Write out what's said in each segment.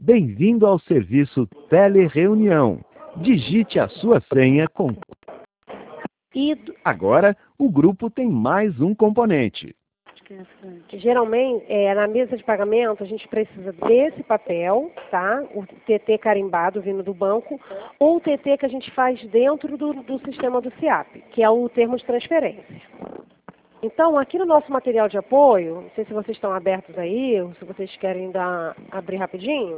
Bem-vindo ao serviço Telereunião. Digite a sua senha com... Agora, o grupo tem mais um componente. Geralmente, na mesa de pagamento, a gente precisa desse papel, tá? O TT carimbado vindo do banco, ou o TT que a gente faz dentro do sistema do SIAP, que é o termo de transferência. Então, aqui no nosso material de apoio, não sei se vocês estão abertos aí, ou se vocês querem abrir rapidinho.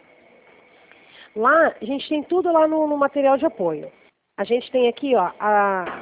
Lá, a gente tem tudo lá no material de apoio. A gente tem aqui, ó, a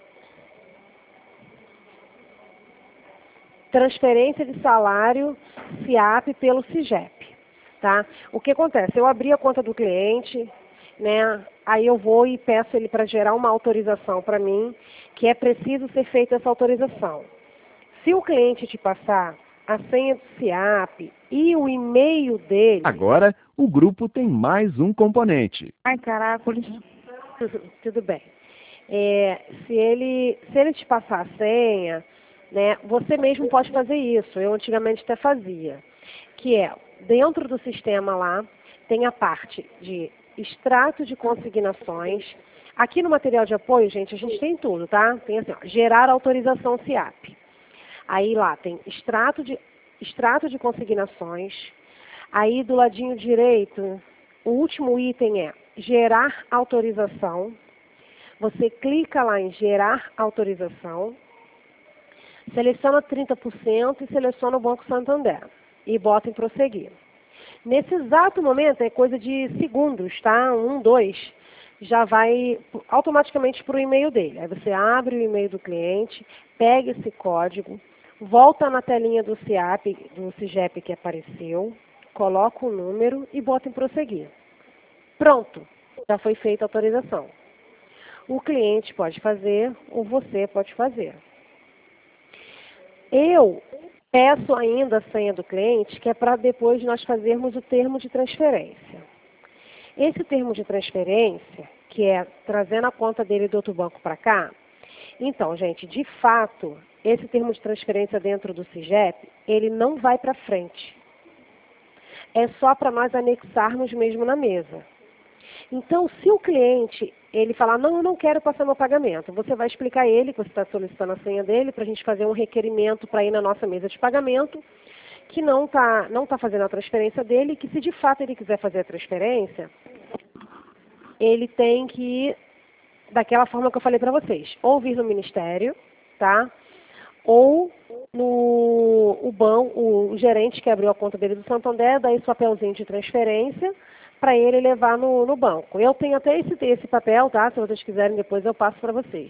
transferência de salário SIAP pelo SIGEP, tá? O que acontece? Eu abri a conta do cliente, né? Aí eu vou e peço ele para gerar uma autorização para mim, que é preciso ser feita essa autorização. Se o cliente te passar a senha do SIAP e o e-mail dele... Agora, o grupo tem mais um componente. Ai, caracoles. Tudo bem. Se ele te passar a senha, né, você mesmo pode fazer isso. Eu antigamente até fazia. Que é, dentro do sistema lá, tem a parte de extrato de consignações. Aqui no material de apoio, gente, a gente tem tudo, tá? Tem assim, ó, gerar autorização SIAP. Aí lá tem extrato de consignações. Aí do ladinho direito, o último item é gerar autorização. Você clica lá em gerar autorização, seleciona 30% e seleciona o Banco Santander e bota em prosseguir. Nesse exato momento, é coisa de segundos, tá? 1, 2, já vai automaticamente para o e-mail dele. Aí você abre o e-mail do cliente, pega esse código, volta na telinha do SIAP, do SIGEP que apareceu, coloca o número e bota em prosseguir. Pronto, já foi feita a autorização. O cliente pode fazer ou você pode fazer. Eu peço ainda a senha do cliente, que é para depois nós fazermos o termo de transferência. Esse termo de transferência, que é trazendo a conta dele do outro banco para cá, então, gente, de fato, esse termo de transferência dentro do SIGEP, ele não vai para frente. É só para nós anexarmos mesmo na mesa. Então, se o cliente, ele falar, não, eu não quero passar meu pagamento, você vai explicar a ele que você está solicitando a senha dele para a gente fazer um requerimento para ir na nossa mesa de pagamento, que não tá fazendo a transferência dele, que se de fato ele quiser fazer a transferência, ele tem que ir daquela forma que eu falei para vocês, ou vir no Ministério, tá? Ou o gerente que abriu a conta dele do Santander, dá esse papelzinho de transferência para ele levar no banco. Eu tenho até esse papel, tá? Se vocês quiserem, depois eu passo para vocês.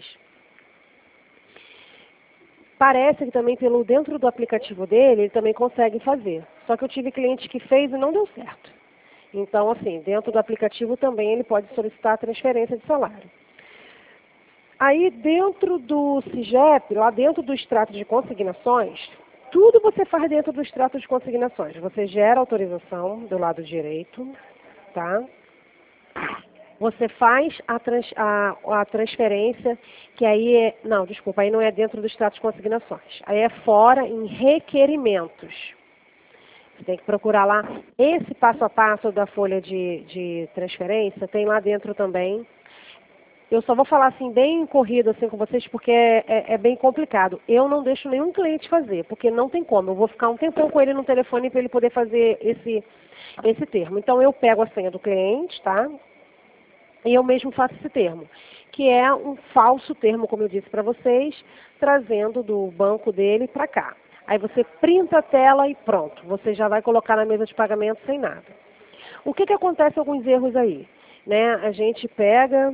Parece que também dentro do aplicativo dele, ele também consegue fazer. Só que eu tive cliente que fez e não deu certo. Então, assim, dentro do aplicativo também ele pode solicitar a transferência de salário. Aí, dentro do SIGEP, lá dentro do extrato de consignações, tudo você faz dentro do extrato de consignações. Você gera autorização do lado direito, tá? Você faz a transferência, que aí aí não é dentro do extrato de consignações. Aí é fora em requerimentos. Você tem que procurar lá. Esse passo a passo da folha de transferência tem lá dentro também. Eu só vou falar assim, bem corrido assim com vocês, porque é bem complicado. Eu não deixo nenhum cliente fazer, porque não tem como. Eu vou ficar um tempão com ele no telefone para ele poder fazer esse termo. Então, eu pego a senha do cliente, tá? E eu mesmo faço esse termo, que é um falso termo, como eu disse para vocês, trazendo do banco dele para cá. Aí você printa a tela e pronto. Você já vai colocar na mesa de pagamento sem nada. O que acontece alguns erros aí? Né? A gente pega...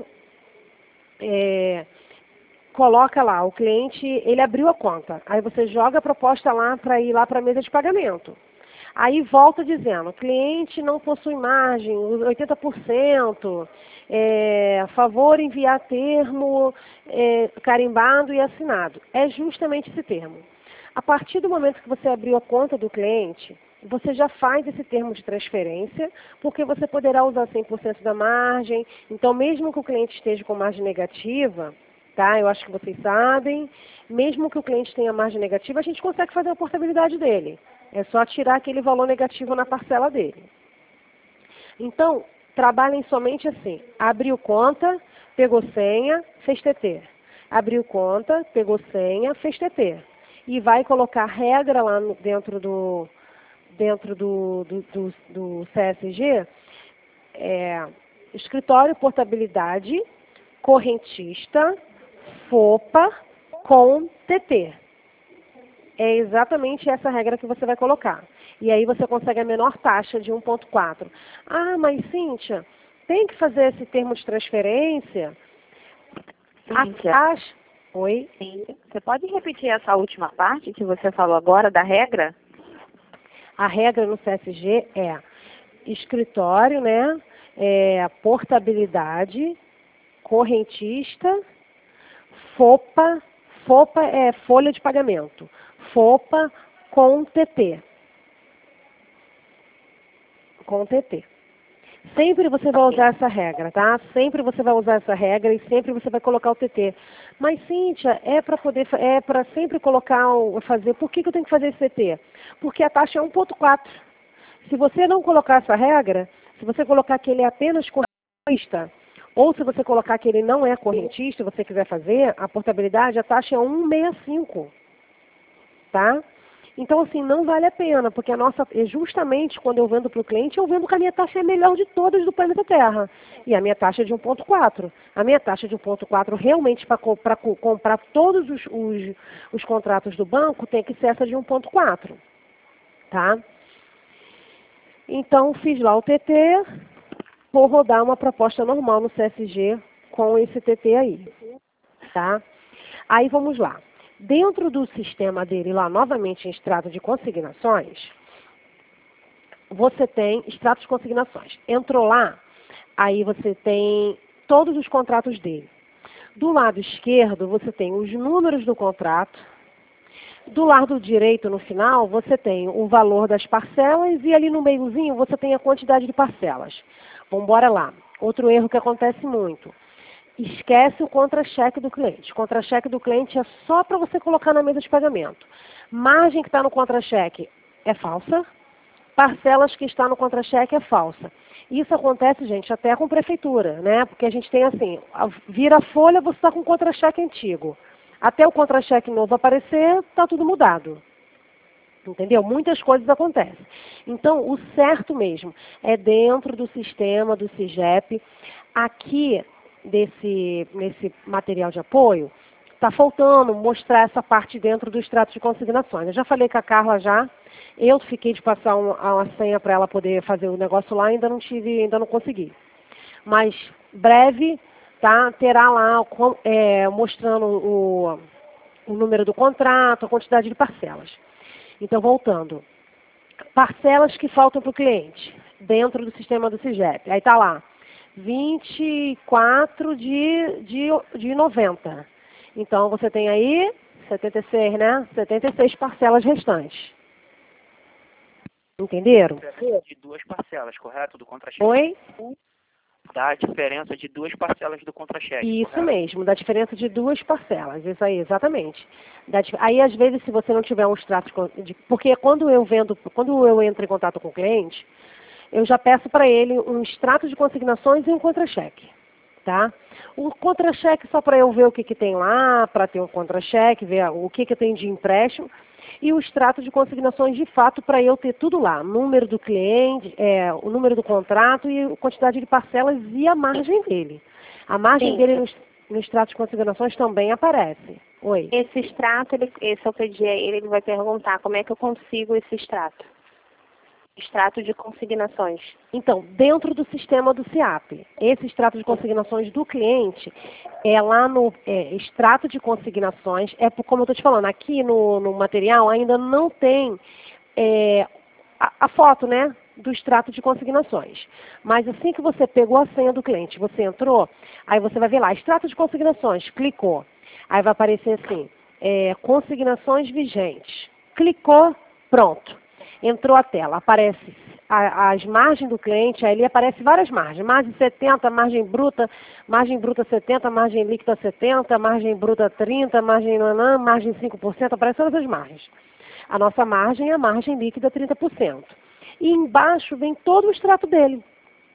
coloca lá, o cliente, ele abriu a conta, aí você joga a proposta lá para ir lá para a mesa de pagamento. Aí volta dizendo, cliente não possui margem, 80%, favor enviar termo carimbado e assinado. É justamente esse termo. A partir do momento que você abriu a conta do cliente, você já faz esse termo de transferência, porque você poderá usar 100% da margem. Então, mesmo que o cliente esteja com margem negativa, tá? Eu acho que vocês sabem, mesmo que o cliente tenha margem negativa, a gente consegue fazer a portabilidade dele. É só tirar aquele valor negativo na parcela dele. Então, trabalhem somente assim. Abriu conta, pegou senha, fez TT. Abriu conta, pegou senha, fez TT. E vai colocar regra lá dentro do CSG, escritório, portabilidade, correntista, FOPA com TT. É exatamente essa regra que você vai colocar. E aí você consegue a menor taxa de 1,4. Ah, mas Cíntia, tem que fazer esse termo de transferência? Cíntia, A taxa... Oi? Cíntia, você pode repetir essa última parte que você falou agora da regra? A regra no CSG é escritório, né? Portabilidade, correntista, FOPA é folha de pagamento, FOPA com TT. Com TT. Sempre você vai usar essa regra, tá? Sempre você vai usar essa regra e sempre você vai colocar o TT. Mas, Cíntia, é para sempre colocar, fazer, por que eu tenho que fazer esse TT? Porque a taxa é 1,4. Se você não colocar essa regra, se você colocar que ele é apenas correntista, ou se você colocar que ele não é correntista, e você quiser fazer, a portabilidade, a taxa é 1,65, tá? Então, assim, não vale a pena, porque justamente quando eu vendo para o cliente, eu vendo que a minha taxa é a melhor de todas do planeta Terra. E a minha taxa é de 1,4. A minha taxa de 1,4 realmente para comprar todos os contratos do banco tem que ser essa de 1,4, tá? Então, fiz lá o TT, vou rodar uma proposta normal no CSG com esse TT aí, tá? Aí vamos lá. Dentro do sistema dele lá, novamente em extrato de consignações, você tem extrato de consignações. Entrou lá, aí você tem todos os contratos dele. Do lado esquerdo, você tem os números do contrato. Do lado direito, no final, você tem o valor das parcelas e ali no meiozinho você tem a quantidade de parcelas. Vamos embora lá. Outro erro que acontece muito. Esquece o contra-cheque do cliente. O contra-cheque do cliente é só para você colocar na mesa de pagamento. Margem que está no contra-cheque é falsa. Parcelas que está no contra-cheque é falsa. Isso acontece, gente, até com prefeitura, né? Porque a gente tem assim, vira a folha, você está com o contra-cheque antigo. Até o contra-cheque novo aparecer, está tudo mudado. Entendeu? Muitas coisas acontecem. Então, o certo mesmo é dentro do sistema do SIGEP. Aqui, nesse material de apoio, está faltando mostrar essa parte dentro do extrato de consignações. Eu já falei com a Carla já. Eu fiquei de passar uma senha para ela poder fazer o negócio lá, ainda não consegui. Mas breve, tá, terá lá mostrando o número do contrato, a quantidade de parcelas. Então, voltando. Parcelas que faltam para o cliente, dentro do sistema do SIGEP. Aí está lá, 24 de 90. Então, você tem aí 76, né? 76 parcelas restantes. Entenderam? De duas parcelas, correto? Do contra-cheque. Oi? Da diferença de duas parcelas do contra-cheque. Isso correto? mesmo, da diferença de duas parcelas. Isso aí, exatamente. Aí, às vezes, se você não tiver um extrato porque quando eu entro em contato com o cliente, eu já peço para ele um extrato de consignações e um contra-cheque. Tá? O contra-cheque só para eu ver o que tem lá, para ter um contra-cheque, ver o que tem de empréstimo. E o extrato de consignações de fato para eu ter tudo lá. Número do cliente, o número do contrato e a quantidade de parcelas e a margem dele. A margem dele no extrato de consignações também aparece. Oi. Esse extrato, esse eu pedi a ele vai perguntar como é que eu consigo esse extrato. Extrato de consignações. Então, dentro do sistema do SIAP, esse extrato de consignações do cliente é lá no extrato de consignações, como eu estou te falando, aqui no material ainda não tem a foto, né, do extrato de consignações. Mas assim que você pegou a senha do cliente, você entrou, aí você vai ver lá, extrato de consignações, clicou. Aí vai aparecer assim, consignações vigentes. Clicou, pronto. Entrou a tela, aparece as margens do cliente, aí ali aparece várias margens. Margem 70, margem bruta 70, margem líquida 70, margem bruta 30, margem 5%, aparecem todas as margens. A nossa margem é a margem líquida 30%. E embaixo vem todo o extrato dele.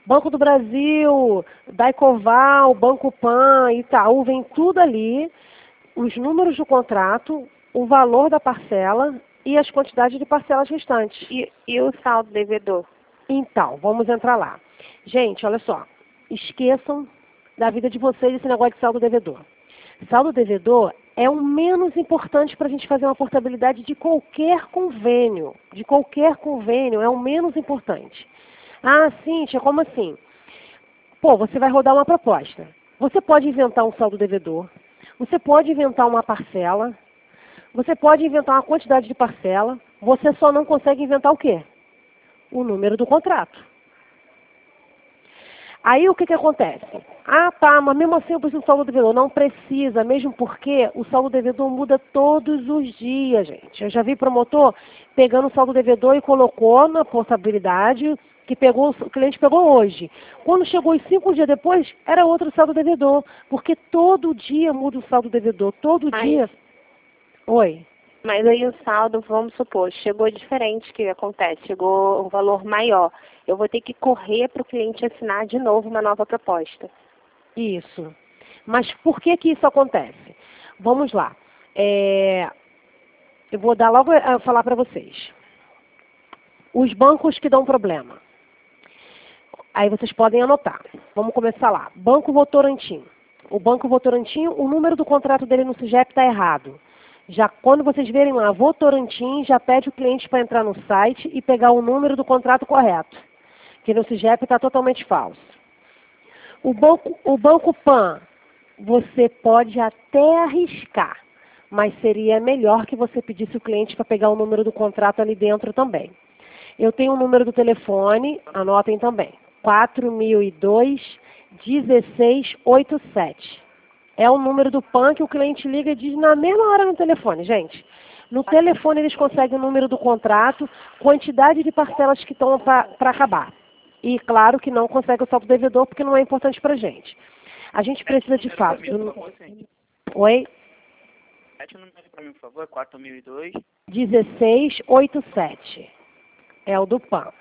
Banco do Brasil, Daicoval, Banco Pan, Itaú, vem tudo ali, os números do contrato, o valor da parcela e as quantidades de parcelas restantes. E o saldo devedor? Então, vamos entrar lá. Gente, olha só, esqueçam da vida de vocês esse negócio de saldo devedor. Saldo devedor é o menos importante para a gente fazer uma portabilidade de qualquer convênio. De qualquer convênio, é o menos importante. Ah, Cíntia, como assim? Pô, você vai rodar uma proposta. Você pode inventar um saldo devedor, você pode inventar uma parcela, você pode inventar uma quantidade de parcela, você só não consegue inventar o quê? O número do contrato. Aí o que acontece? Ah, tá, mas mesmo assim eu preciso do saldo devedor. Não precisa, mesmo porque o saldo devedor muda todos os dias, gente. Eu já vi promotor pegando o saldo devedor e colocou na portabilidade que o cliente pegou hoje. Quando chegou os 5 dias depois, era outro saldo devedor, porque todo dia muda o saldo devedor, todo dia. Oi. Mas aí o saldo, vamos supor, chegou diferente, o que acontece? Chegou um valor maior. Eu vou ter que correr para o cliente assinar de novo uma nova proposta. Isso. Mas por que isso acontece? Vamos lá. Eu vou dar logo a falar para vocês. Os bancos que dão problema. Aí vocês podem anotar. Vamos começar lá. Banco Votorantim. O Banco Votorantim, o número do contrato dele no SIGEP está errado. Já quando vocês verem lá, Votorantim, já pede o cliente para entrar no site e pegar o número do contrato correto, que no SIGEP está totalmente falso. O Banco Pan, você pode até arriscar, mas seria melhor que você pedisse o cliente para pegar o número do contrato ali dentro também. Eu tenho o número do telefone, anotem também, 4002-1687. É o número do PAN que o cliente liga e diz na mesma hora no telefone, gente. No telefone eles conseguem o número do contrato, quantidade de parcelas que estão para acabar. E claro que não consegue o saldo devedor porque não é importante para a gente. A gente precisa de fato... Oi? Repete o número para mim, por favor, 4002. 1687. É o do PAN.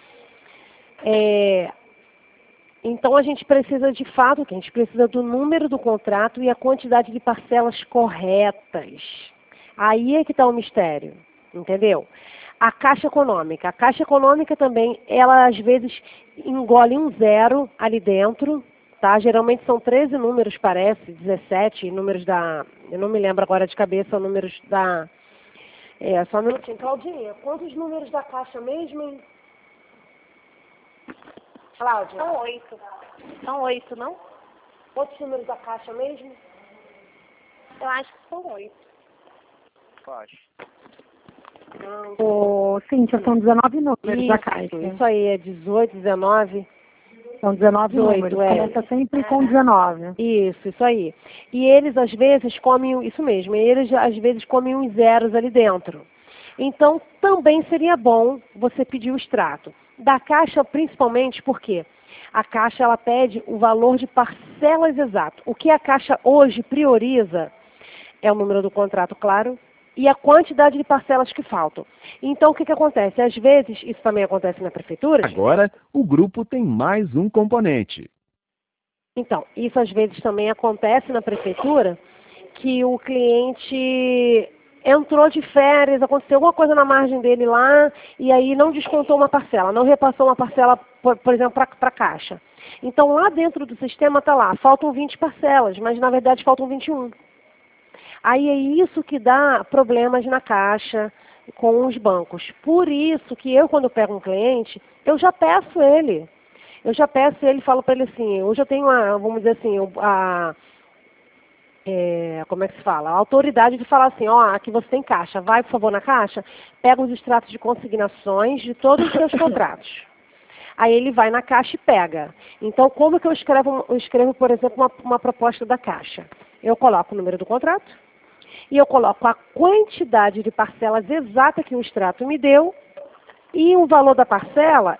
Então, a gente precisa de fato, a gente precisa do número do contrato e a quantidade de parcelas corretas. Aí é que está o mistério, entendeu? A Caixa Econômica também, ela às vezes engole um zero ali dentro, tá? Geralmente são 13 números, parece, 17 números eu não me lembro agora de cabeça, números só um minutinho. Claudinha, quantos números da Caixa mesmo, hein? Cláudia? São 8. São 8, não? Quantos números da Caixa mesmo? Eu acho que são 8. Faz. Cíntia, são 19 números da Caixa. Isso aí, é 18, 19. São 19 números, começa sempre com 19. Isso aí. E eles às vezes comem, isso mesmo, eles às vezes comem uns zeros ali dentro. Então, também seria bom você pedir o extrato. Da Caixa, principalmente, porque a Caixa ela pede o valor de parcelas exato. O que a Caixa hoje prioriza é o número do contrato, claro, e a quantidade de parcelas que faltam. Então, o que acontece? Às vezes, isso também acontece na prefeitura. Agora, o grupo tem mais um componente. Então, isso às vezes também acontece na prefeitura, que o cliente entrou de férias, aconteceu alguma coisa na margem dele lá, e aí não descontou uma parcela, não repassou uma parcela, por exemplo, para a Caixa. Então, lá dentro do sistema está lá, faltam 20 parcelas, mas na verdade faltam 21. Aí é isso que dá problemas na Caixa com os bancos. Por isso que quando eu pego um cliente, eu já peço ele. E falo para ele assim, hoje eu tenho vamos dizer assim, como é que se fala? A autoridade de falar assim, aqui você tem Caixa, vai por favor na Caixa, pega os extratos de consignações de todos os seus contratos. Aí ele vai na Caixa e pega. Então, como que eu escrevo, por exemplo, uma proposta da Caixa? Eu coloco o número do contrato e eu coloco a quantidade de parcelas exata que o extrato me deu e o valor da parcela,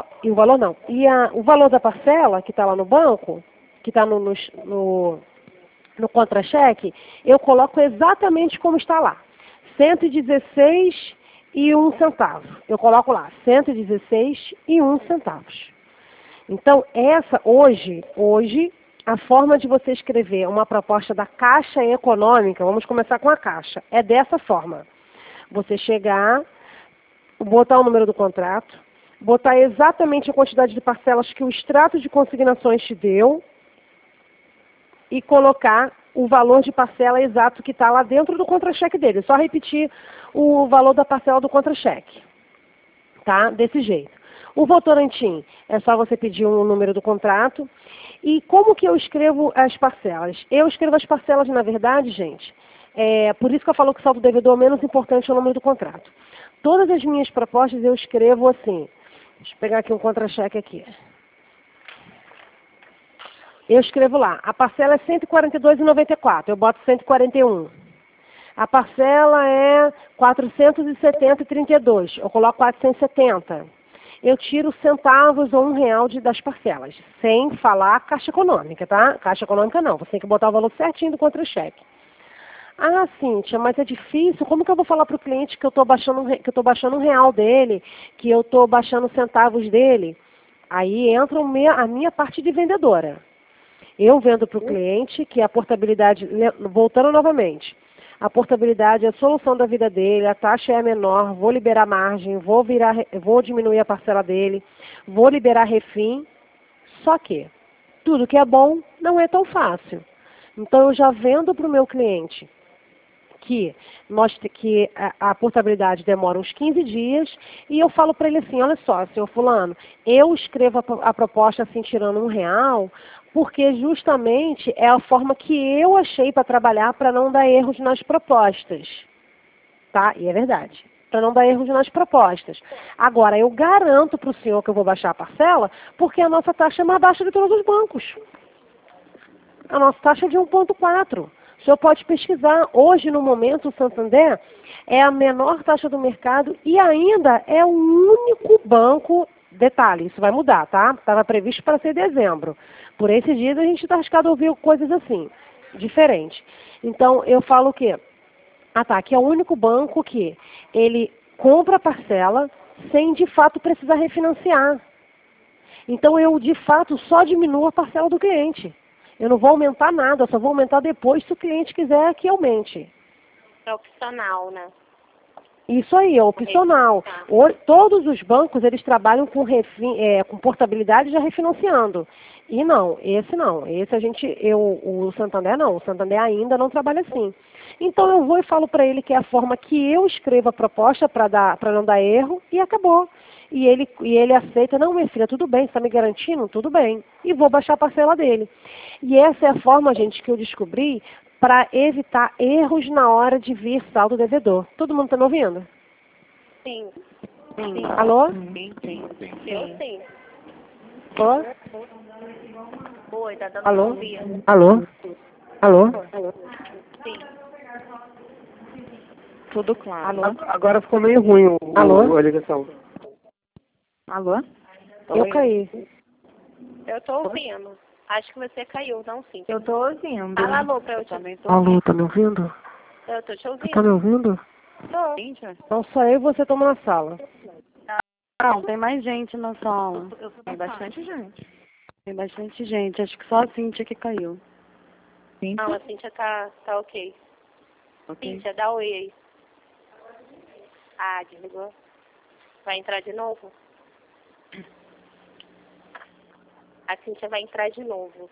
o valor da parcela que está lá no banco, que está no contra-cheque, eu coloco exatamente como está lá. 116 e 1 centavo. Eu coloco lá, 116 e 1 centavos. Então, hoje, a forma de você escrever uma proposta da Caixa Econômica, vamos começar com a Caixa, é dessa forma. Você chegar, botar o número do contrato, botar exatamente a quantidade de parcelas que o extrato de consignações te deu e colocar o valor de parcela exato que está lá dentro do contra-cheque dele. Só repetir o valor da parcela do contra-cheque. Tá? Desse jeito. O votorantim é só você pedir o número do contrato. E como que eu escrevo as parcelas? Eu escrevo as parcelas, na verdade, gente, por isso que eu falo que o saldo devedor menos importante é o número do contrato. Todas as minhas propostas eu escrevo assim. Deixa eu pegar aqui um contra-cheque aqui. Eu escrevo lá, a parcela é R$ 142,94, eu boto 141. A parcela é R$ 470,32, eu coloco 470. Eu tiro centavos ou R$ 1 das parcelas, sem falar Caixa Econômica, tá? Caixa Econômica não, você tem que botar o valor certinho do contra-cheque. Ah, Cíntia, mas é difícil, como que eu vou falar para o cliente que eu estou baixando um real dele, que eu estou baixando centavos dele? Aí entra a minha parte de vendedora. Eu vendo para o cliente que a portabilidade, voltando novamente, a portabilidade é a solução da vida dele, a taxa é menor, vou liberar margem, vou diminuir a parcela dele, vou liberar refim, só que tudo que é bom não é tão fácil. Então eu já vendo para o meu cliente que a portabilidade demora uns 15 dias e eu falo para ele assim, olha só, senhor fulano, eu escrevo a proposta assim tirando R$ 1, porque justamente é a forma que eu achei para trabalhar para não dar erros nas propostas. Tá? E é verdade. Para não dar erros nas propostas. Agora, eu garanto para o senhor que eu vou baixar a parcela, porque a nossa taxa é mais baixa de todos os bancos. A nossa taxa é de 1,4. O senhor pode pesquisar. Hoje, no momento, o Santander é a menor taxa do mercado e ainda é o único banco. Detalhe, isso vai mudar, tá? Estava previsto para ser dezembro. Por esses dias a gente está arriscado a ouvir coisas assim, diferente. Então, eu falo o quê? Que é o único banco que ele compra a parcela sem, de fato, precisar refinanciar. Então, eu, de fato, só diminuo a parcela do cliente. Eu não vou aumentar nada, eu só vou aumentar depois se o cliente quiser que aumente. É opcional, né? Isso aí, é opcional. Todos os bancos, eles trabalham com portabilidade já refinanciando. E não, esse não. O Santander não. O Santander ainda não trabalha assim. Então eu vou e falo para ele que é a forma que eu escrevo a proposta para não dar erro e acabou. E ele aceita, não, minha filha, tudo bem, você está me garantindo? Tudo bem. E vou baixar a parcela dele. E essa é a forma, gente, que eu descobri para evitar erros na hora de vir saldo devedor. Todo mundo está me ouvindo? Sim. Sim. Alô? Sim. Eu sim. Alô? Oi, tá dando Alô? pra ouvir. Alô? Alô? Sim. Tudo claro. Agora ficou meio ruim a ligação. Alô? Eu caí. Eu tô ouvindo. Acho que você caiu, não sim. Eu tô ouvindo. Fala alô pra eu te também tô Alô, tá me ouvindo? Eu tô te Você ouvindo. tá me ouvindo? Tô. Então só eu e você estamos na sala. Não, tem mais gente na sala. Tem bastante gente. Tem bastante gente. Acho que só a Cíntia que caiu. Não, a Cíntia tá ok. Cíntia, dá oi aí. Ah, desligou. Vai entrar de novo? A Cíntia vai entrar de novo.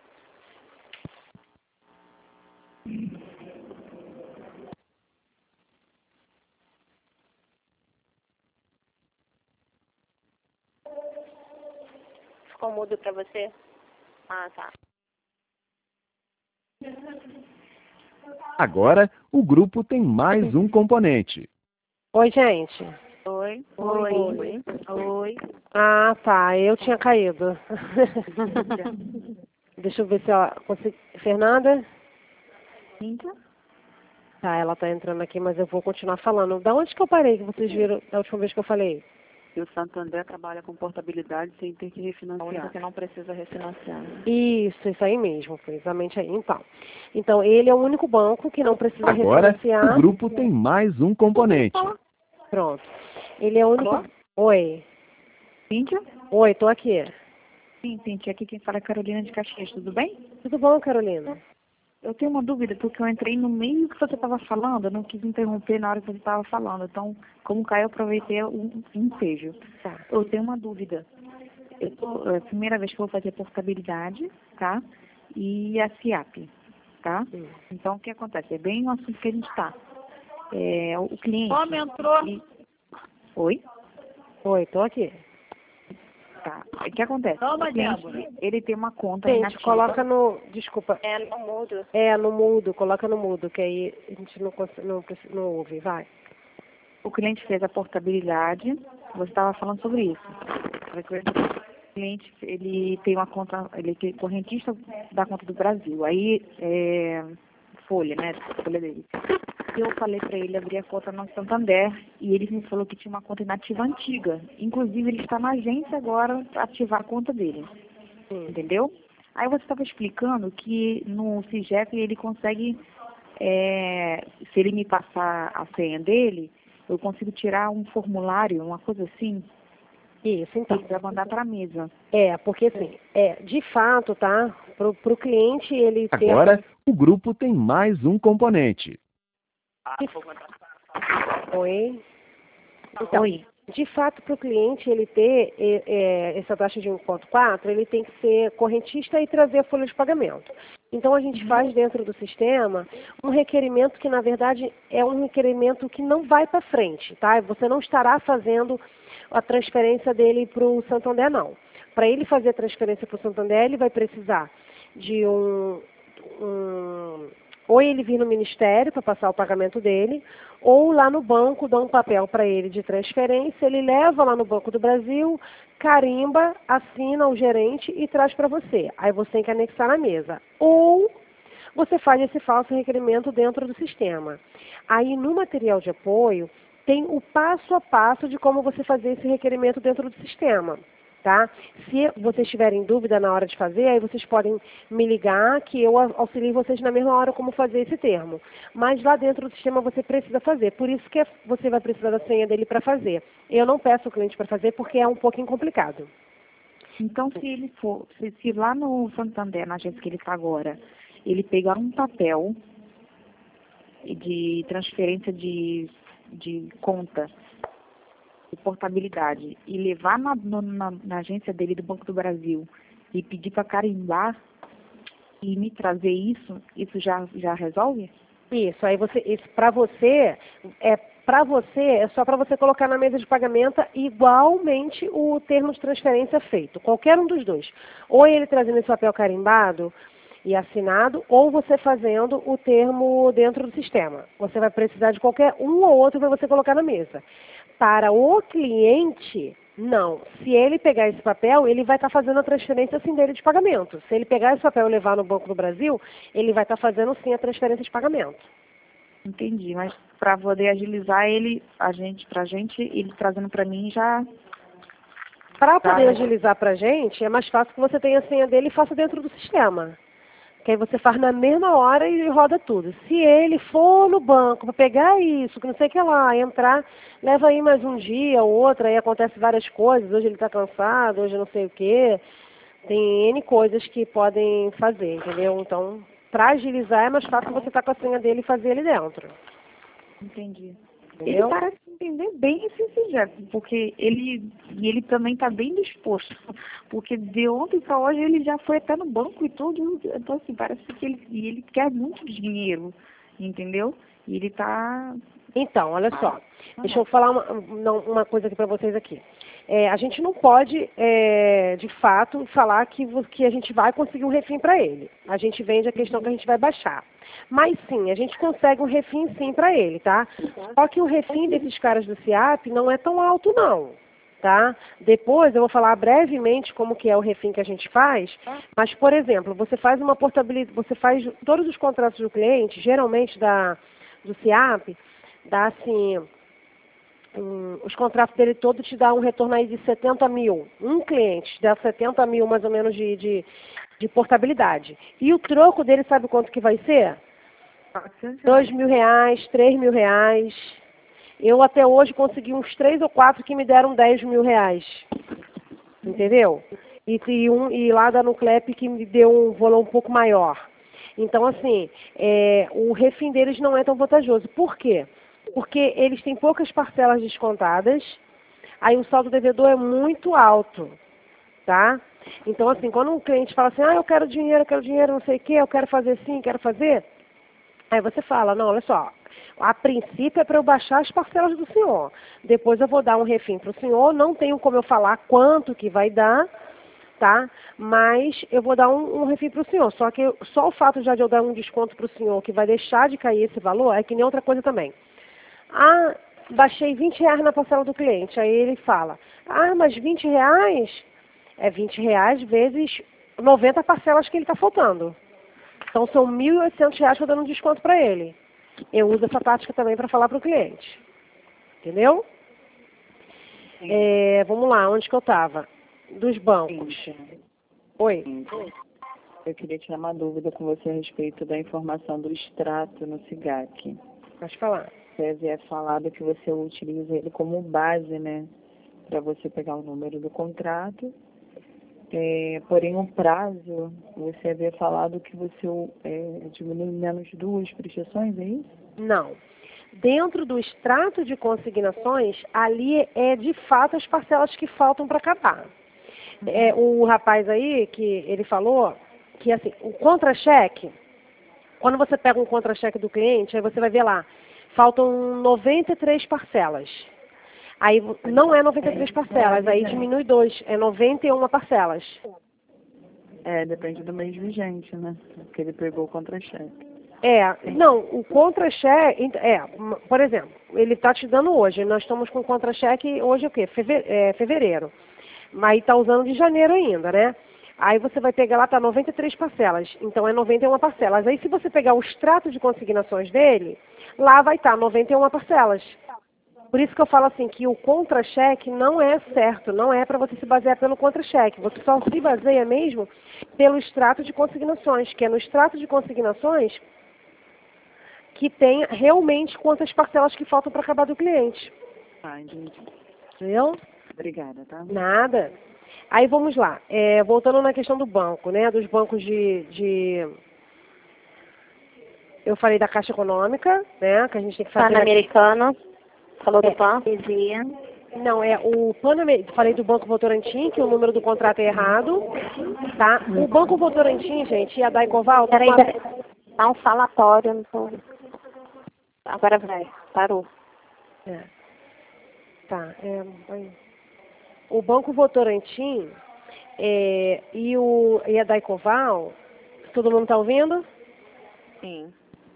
Ficou mudo pra você? Ah, tá. Agora, o grupo tem mais um componente. Oi, gente. Oi. Ah, tá. Eu tinha caído. Deixa eu ver se ela consegue. Fernanda? Cíntia? Tá, ela tá entrando aqui, mas eu vou continuar falando. Da onde que eu parei, que vocês viram da última vez que eu falei? E o Santander trabalha com portabilidade sem ter que refinanciar. Você não precisa refinanciar. Isso aí mesmo, foi exatamente aí. Então, ele é o único banco que não precisa Agora, refinanciar. o grupo tem mais um componente. Pronto. Ele é o único... Alô? Oi. Cíntia? Oi, tô aqui. Sim, Cintia, aqui quem fala é Carolina de Caxias, tudo bem? Tudo bom, Carolina? Eu tenho uma dúvida, porque eu entrei no meio que você estava falando, eu não quis interromper na hora que você estava falando. Então, como caiu, eu aproveitei o ensejo. Tá. Eu tenho uma dúvida. É a primeira vez que eu vou fazer portabilidade, tá? E a CIAP, tá? Então, o que acontece? É bem o assunto que a gente está. O cliente... Homem entrou. Oi? Oi, tô aqui. Tá. O que acontece? Toma, O cliente, Débora. ele tem uma conta Gente, inativa. coloca no... Desculpa. No mudo. No mudo, coloca no mudo, que aí a gente não ouve, vai. O cliente fez a portabilidade, você estava falando sobre isso. O cliente, ele tem uma conta, ele é correntista da conta do Brasil. Aí, folha, né? Folha dele. Eu falei para ele abrir a conta no Santander e ele me falou que tinha uma conta inativa antiga. Inclusive, ele está na agência agora para ativar a conta dele. Entendeu? Aí você estava explicando que no CIGEP ele consegue, se ele me passar a senha dele, eu consigo tirar um formulário, uma coisa assim, Isso, então. para mandar para a mesa. Porque assim, de fato, tá? Pro cliente ele ter... Agora, o grupo tem mais um componente. Oi? Então, Oi. de fato, para o cliente ele ter essa taxa de 1,4, ele tem que ser correntista e trazer a folha de pagamento. Então, a gente faz dentro do sistema um requerimento que, na verdade, é um requerimento que não vai para frente, tá? Você não estará fazendo a transferência dele para o Santander, não. Para ele fazer a transferência para o Santander, ele vai precisar de ou ele vir no ministério para passar o pagamento dele, ou lá no banco dá um papel para ele de transferência, ele leva lá no Banco do Brasil, carimba, assina o gerente e traz para você. Aí você tem que anexar na mesa. Ou você faz esse falso requerimento dentro do sistema. Aí no material de apoio tem o passo a passo de como você fazer esse requerimento dentro do sistema. Tá? Se vocês tiverem dúvida na hora de fazer, aí vocês podem me ligar que eu auxilio vocês na mesma hora como fazer esse termo. Mas lá dentro do sistema você precisa fazer, por isso que você vai precisar da senha dele para fazer. Eu não peço o cliente para fazer porque é um pouquinho complicado. Então, se ele for, se lá no Santander, na agência que ele está agora, ele pegar um papel de transferência de conta, de portabilidade, e levar na agência dele do Banco do Brasil e pedir para carimbar e me trazer isso já resolve? Isso, aí para você é só para você colocar na mesa de pagamento igualmente o termo de transferência feito, qualquer um dos dois. Ou ele trazendo esse papel carimbado e assinado, ou você fazendo o termo dentro do sistema. Você vai precisar de qualquer um ou outro para você colocar na mesa. Para o cliente, não. Se ele pegar esse papel, ele vai estar fazendo a transferência sim dele de pagamento. Se ele pegar esse papel e levar no Banco do Brasil, ele vai estar fazendo sim a transferência de pagamento. Entendi, mas para poder agilizar ele trazendo para mim já... Para poder agilizar para a gente, é mais fácil que você tenha a senha dele e faça dentro do sistema. Que aí você faz na mesma hora e roda tudo. Se ele for no banco para pegar isso, que não sei o que lá, entrar, leva aí mais um dia ou outro, aí acontece várias coisas, hoje ele está cansado, hoje não sei o que. Tem N coisas que podem fazer, entendeu? Então, para agilizar é mais fácil você estar com a senha dele e fazer ele dentro. Entendi. Entendeu? Ele parece entender bem esse CIGEP, porque ele também está bem disposto, porque de ontem para hoje ele já foi até no banco e tudo, então assim, parece que ele quer muito dinheiro, entendeu? E ele está... Então, olha só, deixa eu falar uma coisa aqui para vocês aqui. A gente não pode, de fato, falar que a gente vai conseguir um refim para ele. A gente vende a questão que a gente vai baixar. Mas sim, a gente consegue um refim sim para ele, tá? Só que o refim desses caras do CIAP não é tão alto não, tá? Depois eu vou falar brevemente como que é o refim que a gente faz, mas, por exemplo, você faz uma portabilidade, você faz todos os contratos do cliente, geralmente do CIAP, dá assim... os contratos dele todo te dá um retorno aí de 70 mil. Um cliente dá 70 mil mais ou menos de portabilidade. E o troco dele sabe quanto que vai ser? R$2.000, R$3.000. Eu até hoje consegui uns 3 ou 4 que me deram R$10.000. Entendeu? e lá da Nuclep que me deu um valor um pouco maior. Então, assim, o refim deles não é tão vantajoso. Por quê? Porque eles têm poucas parcelas descontadas, aí o saldo devedor é muito alto, tá? Então, assim, quando um cliente fala assim, eu quero dinheiro, não sei o quê, eu quero fazer sim, quero fazer, aí você fala, não, olha só, a princípio é para eu baixar as parcelas do senhor, depois eu vou dar um refim para o senhor, não tenho como eu falar quanto que vai dar, tá? Mas eu vou dar um refim para o senhor. Só que só o fato já de eu dar um desconto para o senhor, que vai deixar de cair esse valor, é que nem outra coisa também. Baixei R$20 na parcela do cliente. Aí ele fala, mas R$20 é R$20 vezes 90 parcelas que ele está faltando. Então são R$1.800 que eu estou dando um desconto para ele. Eu uso essa tática também para falar para o cliente. Entendeu? Vamos lá, onde que eu estava? Dos bancos. Sim. Oi. Eu queria tirar uma dúvida com você a respeito da informação do extrato no SIGAC. Pode falar. Você havia falado que você utiliza ele como base, né, para você pegar o número do contrato. Porém, o prazo, você havia falado que você diminui menos 2 prestações, é isso? Não. Dentro do extrato de consignações, ali é de fato as parcelas que faltam para acabar. O rapaz aí, que ele falou, que assim, o contra-cheque, quando você pega um contra-cheque do cliente, aí você vai ver lá, faltam 93 parcelas. Aí não é 93 parcelas, aí diminui 2, é 91 parcelas. Depende do mês vigente, né? Porque ele pegou o contra-cheque. Não, o contra-cheque, por exemplo, ele está te dando hoje, nós estamos com contra-cheque hoje é o quê? Fevereiro. Mas está usando de janeiro ainda, né? Aí você vai pegar lá, tá 93 parcelas, então é 91 parcelas. Aí se você pegar o extrato de consignações dele, lá vai estar 91 parcelas. Por isso que eu falo assim, que o contra-cheque não é certo, não é para você se basear pelo contra-cheque. Você só se baseia mesmo pelo extrato de consignações, que é no extrato de consignações que tem realmente quantas parcelas que faltam para acabar do cliente. Entendi. Entendeu? Obrigada, tá? Nada. Aí vamos lá, voltando na questão do banco, né? Dos bancos eu falei da Caixa Econômica, né? Que a gente tem que fazer. Pan-Americano. Falou do PAN? Não, o Pan-Americano. Falei do Banco Votorantim, que o número do contrato é errado, tá? O Banco Votorantim, gente, e a Daicoval. Peraí. Tá um falatório. Não tô... Agora vai, parou. Tá, o Banco Votorantim e a Daicoval, todo mundo está ouvindo? Sim.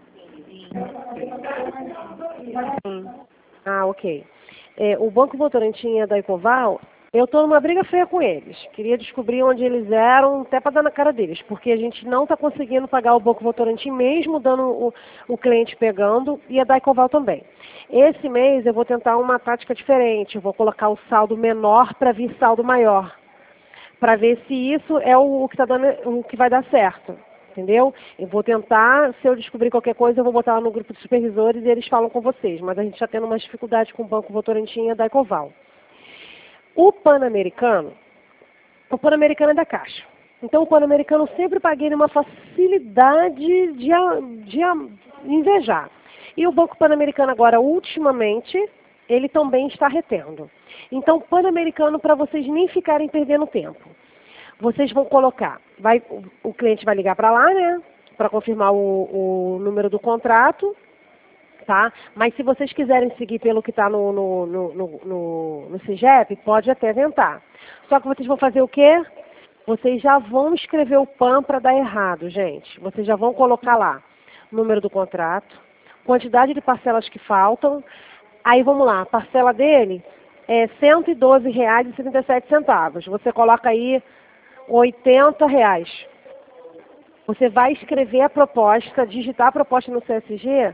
Ok. O Banco Votorantim e a Daicoval, eu estou numa briga feia com eles. Queria descobrir onde eles eram, até para dar na cara deles, porque a gente não está conseguindo pagar o Banco Votorantim, mesmo dando o cliente pegando, e a Daicoval também. Esse mês eu vou tentar uma tática diferente, eu vou colocar o saldo menor para vir saldo maior, para ver se isso é o que tá dando, o que vai dar certo. Entendeu? Eu vou tentar, se eu descobrir qualquer coisa, eu vou botar lá no grupo de supervisores e eles falam com vocês. Mas a gente está tendo uma dificuldade com o Banco Votorantim e a Daicoval. O Pan-Americano é da Caixa. Então o Pan-Americano sempre paguei uma facilidade de invejar. E o Banco Pan-Americano agora, ultimamente, ele também está retendo. Então o Pan-Americano, para vocês nem ficarem perdendo tempo. Vocês vão colocar, o cliente vai ligar para lá, né, para confirmar o número do contrato, tá? Mas se vocês quiserem seguir pelo que está no CIGEP, pode até tentar. Só que vocês vão fazer o quê? Vocês já vão escrever o PAN para dar errado, gente. Vocês já vão colocar lá número do contrato, quantidade de parcelas que faltam. Aí vamos lá, a parcela dele é R$ 112,77. Você coloca aí R$80. Você vai escrever a proposta, digitar a proposta no CSG,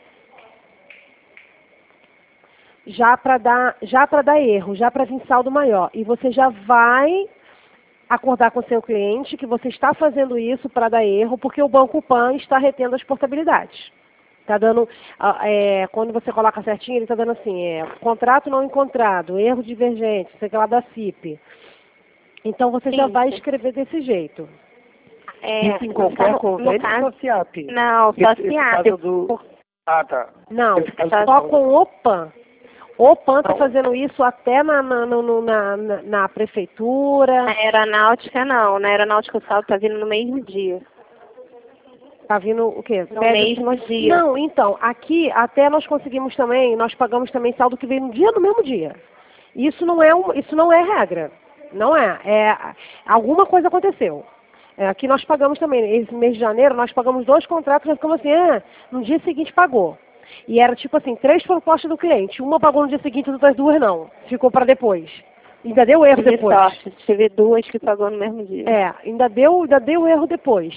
já para dar erro, já para vir saldo maior. E você já vai acordar com o seu cliente que você está fazendo isso para dar erro, porque o Banco Pan está retendo as portabilidades. Está dando, quando você coloca certinho, ele está dando assim, contrato não encontrado, erro divergente, sei lá da CIP. Então você já Sim. vai escrever desse jeito. Isso em qualquer convênio ou só SIAP? Não, só Esse SIAP. caso do... Ah, tá. Não, Esse caso só do- com o PAN. O PAN está Não. fazendo isso até na prefeitura. Na aeronáutica, não. Na aeronáutica o saldo está vindo no mesmo dia. Tá vindo o quê? No mesmo dia. Não, então, aqui até nós conseguimos também, nós pagamos também saldo que vem no dia do mesmo dia. Isso não é regra. Não é. Alguma coisa aconteceu. Aqui nós pagamos também, esse mês de janeiro, nós pagamos 2 contratos, nós ficamos assim, no dia seguinte pagou. E era tipo assim, 3 propostas do cliente. Uma pagou no dia seguinte, as outras 2 não. Ficou para depois. Ainda deu erro Tive depois. sorte, tive 2 que pagou no mesmo dia. Ainda deu erro depois.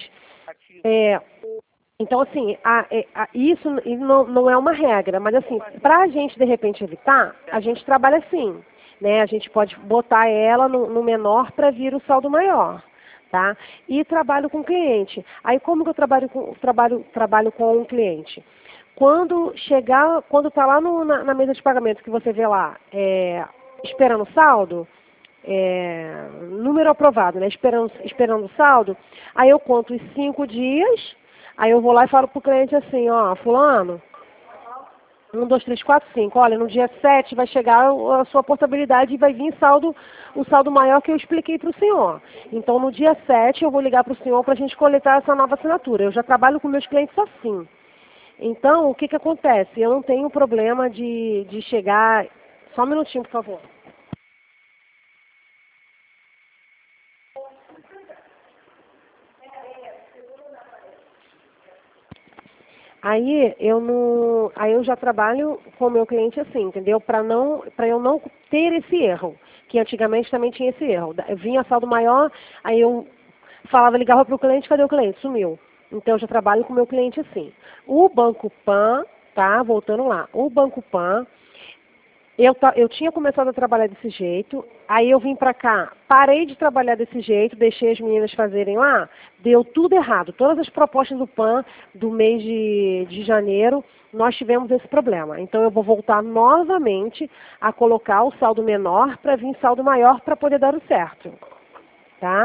Então, assim, isso não é uma regra, mas assim, para a gente, de repente, evitar, a gente trabalha assim, né? A gente pode botar ela no menor para vir o saldo maior, tá? E trabalho com o cliente. Aí, como que eu trabalho com o cliente? Quando está lá na mesa de pagamento, que você vê lá, esperando o saldo, número aprovado, né? Esperando o saldo, aí eu conto os 5 dias, aí eu vou lá e falo para o cliente assim, ó, fulano, 1, 2, 3, 4, 5, olha, no dia 7 vai chegar a sua portabilidade e vai vir o saldo maior que eu expliquei para o senhor. Então, no dia 7 eu vou ligar para o senhor para a gente coletar essa nova assinatura. Eu já trabalho com meus clientes assim. Então, o que acontece? Eu não tenho problema de chegar... Só um minutinho, por favor. Aí eu já trabalho com o meu cliente assim, entendeu? Para eu não ter esse erro, que antigamente também tinha esse erro. Vinha saldo maior, aí eu ligava para o cliente, cadê o cliente? Sumiu. Então eu já trabalho com o meu cliente assim. O Banco Pan, tá? Voltando lá. O Banco Pan, eu tinha começado a trabalhar desse jeito, aí eu vim para cá, parei de trabalhar desse jeito, deixei as meninas fazerem lá, deu tudo errado. Todas as propostas do PAN do mês de janeiro, nós tivemos esse problema. Então eu vou voltar novamente a colocar o saldo menor para vir saldo maior para poder dar o certo. Tá?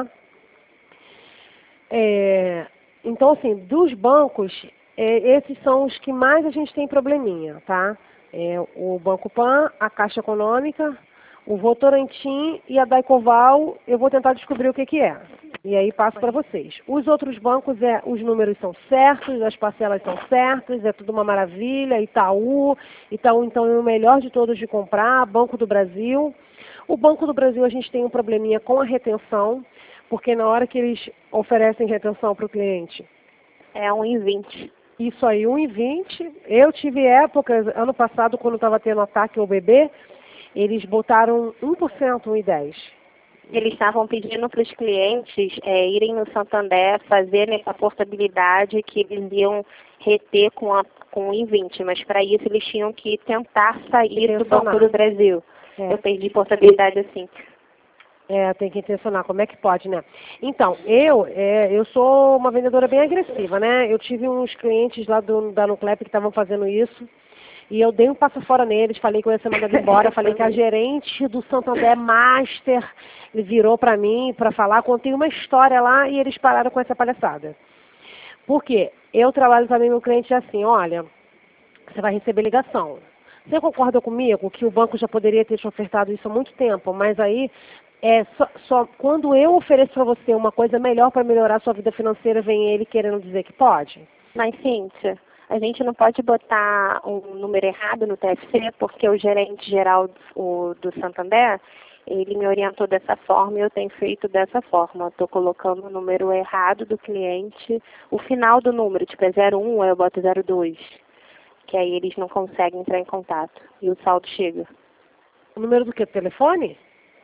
Então, assim, dos bancos, esses são os que mais a gente tem probleminha, tá? O Banco Pan, a Caixa Econômica, o Votorantim e a Daicoval, eu vou tentar descobrir o que é. E aí passo para vocês. Os outros bancos, os números são certos, as parcelas são certas, é tudo uma maravilha. Itaú então é o melhor de todos de comprar, Banco do Brasil. O Banco do Brasil a gente tem um probleminha com a retenção, porque na hora que eles oferecem retenção para o cliente... É 1,20. Isso aí, 1,20. Eu tive épocas, ano passado, quando estava tendo ataque ao bebê, eles botaram 1%, 1,10. Eles estavam pedindo para os clientes irem no Santander, fazerem a portabilidade que eles iam reter com 1,20, mas para isso eles tinham que tentar sair do Banco do Brasil. Eu perdi portabilidade assim. Tem que intencionar, como é que pode, né? Então, eu sou uma vendedora bem agressiva, né? Eu tive uns clientes lá da Nuclep que estavam fazendo isso, e eu dei um passo fora neles, falei que eu ia ser mandada embora, falei que a gerente do Santander Master virou para mim para falar, contei uma história lá e eles pararam com essa palhaçada. Por quê? Eu trabalho também meu cliente assim, olha, você vai receber ligação. Você concorda comigo que o banco já poderia ter te ofertado isso há muito tempo, mas aí só quando eu ofereço para você uma coisa melhor para melhorar a sua vida financeira, vem ele querendo dizer que pode? Mas, Cíntia, a gente não pode botar um número errado no TFC, porque o gerente geral do Santander, ele me orientou dessa forma e eu tenho feito dessa forma. Estou colocando o número errado do cliente, o final do número, tipo é 01, eu boto 02, que aí eles não conseguem entrar em contato e o saldo chega. O número do quê? Do telefone?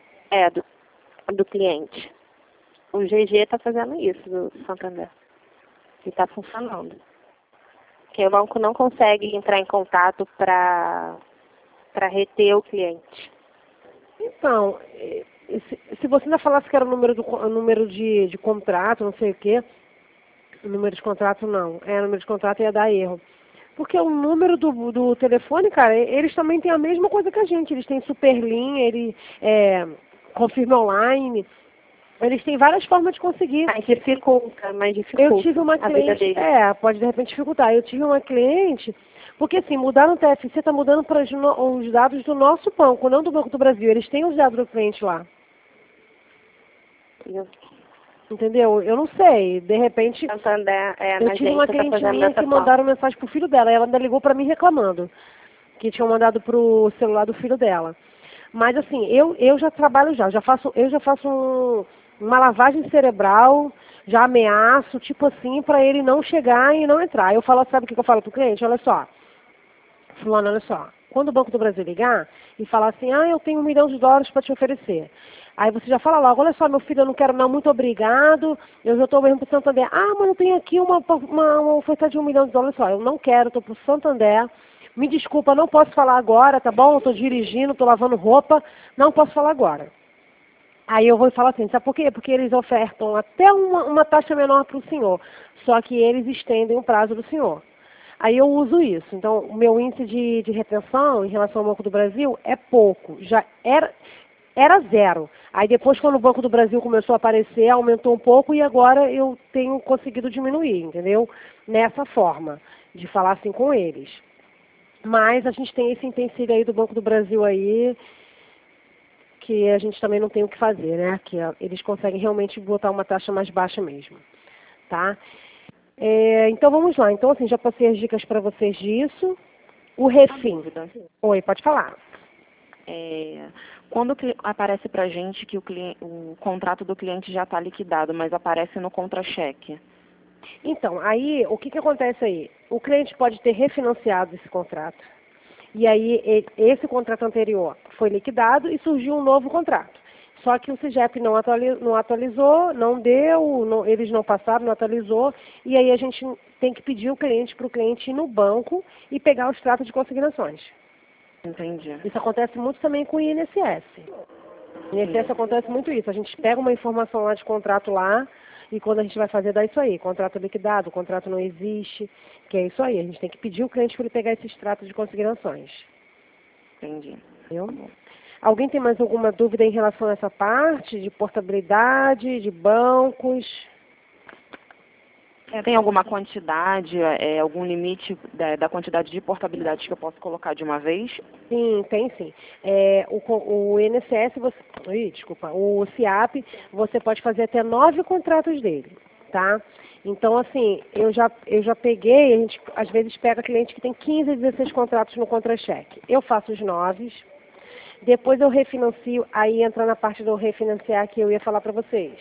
Do cliente. O GG está fazendo isso do Santander. E está funcionando. Porque o banco não consegue entrar em contato para reter o cliente. Então, se você ainda falasse que era o número de contrato, não sei o quê, o número de contrato não. O número de contrato ia dar erro. Porque o número do telefone, cara, eles também têm a mesma coisa que a gente. Eles têm Superlink, Confirme Online. Eles têm várias formas de conseguir. Mas dificulta Eu tive uma a vida cliente, deles. pode de repente dificultar. Eu tive uma cliente, porque assim, mudar no TFC está mudando para os dados do nosso banco, não do Banco do Brasil. Eles têm os dados do cliente lá. Entendeu? Eu não sei. De repente, Santander, eu tive uma cliente minha que mandaram mensagem pro filho dela. Ela ainda ligou para mim reclamando que tinham mandado pro celular do filho dela. Mas assim, eu já trabalho eu já faço uma lavagem cerebral, já ameaço, tipo assim, para ele não chegar e não entrar. Eu falo, sabe o que eu falo pro cliente? Olha só, fulano, olha só, quando o Banco do Brasil ligar e falar assim, eu tenho $1 milhão para te oferecer. Aí você já fala logo, olha só, meu filho, eu não quero não, muito obrigado, eu já estou mesmo para o Santander. Mas eu tenho aqui uma oferta de $1 milhão, só, eu não quero, estou para o Santander. Me desculpa, não posso falar agora, tá bom? Estou dirigindo, estou lavando roupa, não posso falar agora. Aí eu vou falar assim, sabe por quê? Porque eles ofertam até uma taxa menor para o senhor, só que eles estendem o prazo do senhor. Aí eu uso isso. Então, o meu índice de retenção em relação ao Banco do Brasil é pouco, já era 0. Aí depois, quando o Banco do Brasil começou a aparecer, aumentou um pouco e agora eu tenho conseguido diminuir, entendeu? Nessa forma, de falar assim com eles. Mas a gente tem esse empecilho aí do Banco do Brasil aí, que a gente também não tem o que fazer, né? Que eles conseguem realmente botar uma taxa mais baixa mesmo, tá? Então vamos lá. Então assim, já passei as dicas para vocês disso. O refim. Oi, pode falar. Quando aparece para a gente que o contrato do cliente já está liquidado, mas aparece no contra-cheque. Então, aí, o que acontece aí? O cliente pode ter refinanciado esse contrato. E aí, esse contrato anterior foi liquidado e surgiu um novo contrato. Só que o CIGEP não atualizou, não deu, eles não passaram, não atualizou. E aí a gente tem que pedir para o cliente ir no banco e pegar o extrato de consignações. Entendi. Isso acontece muito também com o INSS. No INSS acontece muito isso. A gente pega uma informação lá de contrato lá, e quando a gente vai fazer, dá isso aí. Contrato liquidado, contrato não existe, que é isso aí. A gente tem que pedir o cliente para ele pegar esse extrato de consignações. Entendi. Entendeu? Alguém tem mais alguma dúvida em relação a essa parte de portabilidade, de bancos? Tem alguma quantidade, algum limite da quantidade de portabilidade que eu posso colocar de uma vez? Sim, tem sim. O INSS, o CIAP, você pode fazer até 9 contratos dele, tá? Então, assim, eu já peguei, a gente às vezes pega cliente que tem 15, 16 contratos no contra-cheque. Eu faço os 9, depois eu refinancio, aí entra na parte do refinanciar que eu ia falar para vocês.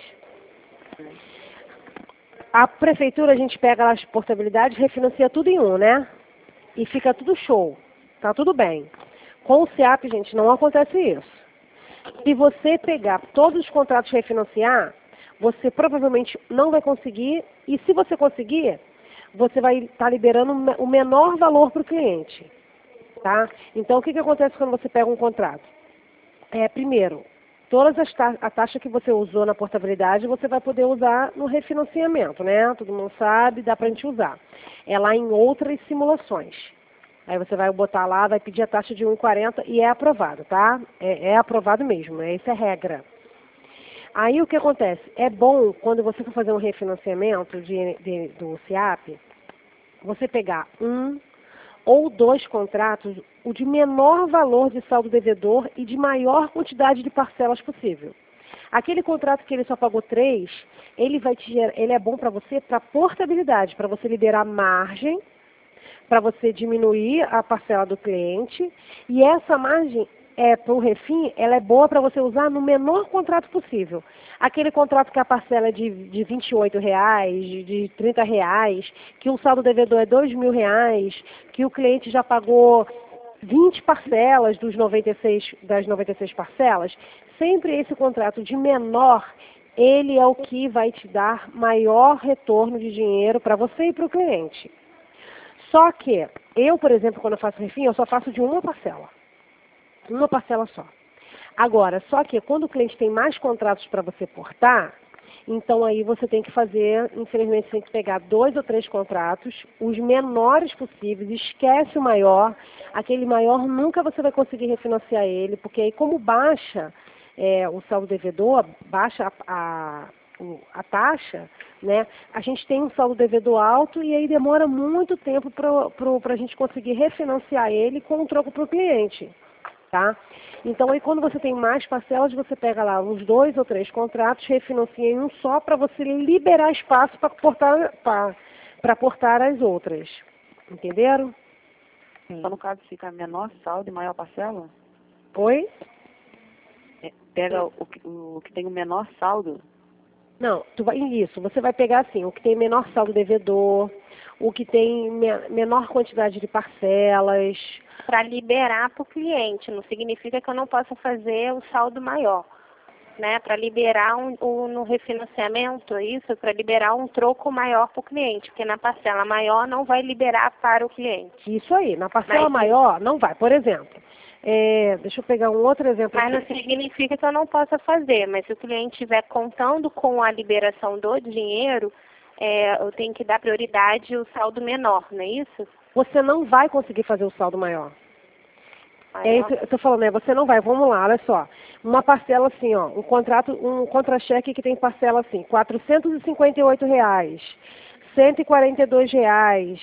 A prefeitura, a gente pega lá as portabilidades, refinancia tudo em um, né? E fica tudo show. Tá tudo bem. Com o CIAP, gente, não acontece isso. Se você pegar todos os contratos e refinanciar, você provavelmente não vai conseguir. E se você conseguir, você vai estar liberando o menor valor para o cliente. Tá? Então, o que acontece quando você pega um contrato? Primeiro, todas a taxa que você usou na portabilidade, você vai poder usar no refinanciamento, né? Todo mundo sabe, dá para a gente usar. É lá em outras simulações. Aí você vai botar lá, vai pedir a taxa de 1,40 e é aprovado, tá? É aprovado mesmo, né? Essa é a regra. Aí o que acontece? É bom, quando você for fazer um refinanciamento do CIAP, você pegar 1 ou 2 contratos, o de menor valor de saldo devedor e de maior quantidade de parcelas possível. Aquele contrato que ele só pagou 3, ele é bom para você para portabilidade, para você liberar margem, para você diminuir a parcela do cliente, e essa margem para o refim, ela é boa para você usar no menor contrato possível. Aquele contrato que a parcela é de R$28, de R$30, que o saldo devedor é R$2.000, que o cliente já pagou 20 parcelas das 96 parcelas, sempre esse contrato de menor, ele é o que vai te dar maior retorno de dinheiro para você e para o cliente. Só que eu, por exemplo, quando eu faço refim, eu só faço de uma parcela só. Agora, só que quando o cliente tem mais contratos para você portar, então aí você tem que fazer, infelizmente, você tem que pegar 2 ou 3 contratos, os menores possíveis, esquece o maior, aquele maior nunca você vai conseguir refinanciar ele, porque aí como baixa o saldo devedor, baixa a taxa, né? A gente tem um saldo devedor alto e aí demora muito tempo para a gente conseguir refinanciar ele com um troco para o cliente. Tá? Então, aí quando você tem mais parcelas, você pega lá uns 2 ou 3 contratos, refinancia em um só para você liberar espaço para portar as outras. Entenderam? Então, no caso, fica menor saldo e maior parcela? Oi? Pega o que tem o menor saldo? Não, você vai pegar assim, o que tem menor saldo devedor, o que tem menor quantidade de parcelas. Para liberar para o cliente, não significa que eu não possa fazer o saldo maior, né? Para liberar no refinanciamento, isso, para liberar um troco maior para o cliente, porque na parcela maior não vai liberar para o cliente. Isso aí, na parcela maior não vai. Por exemplo, deixa eu pegar um outro exemplo aqui. Mas não significa que eu não possa fazer, mas se o cliente estiver contando com a liberação do dinheiro, eu tenho que dar prioridade ao saldo menor, não é isso? Você não vai conseguir fazer o saldo maior. É isso que eu estou falando, você não vai. Vamos lá, olha só. Uma parcela assim, ó, um contra-cheque que tem parcela assim, R$ 458, R$ 142, R$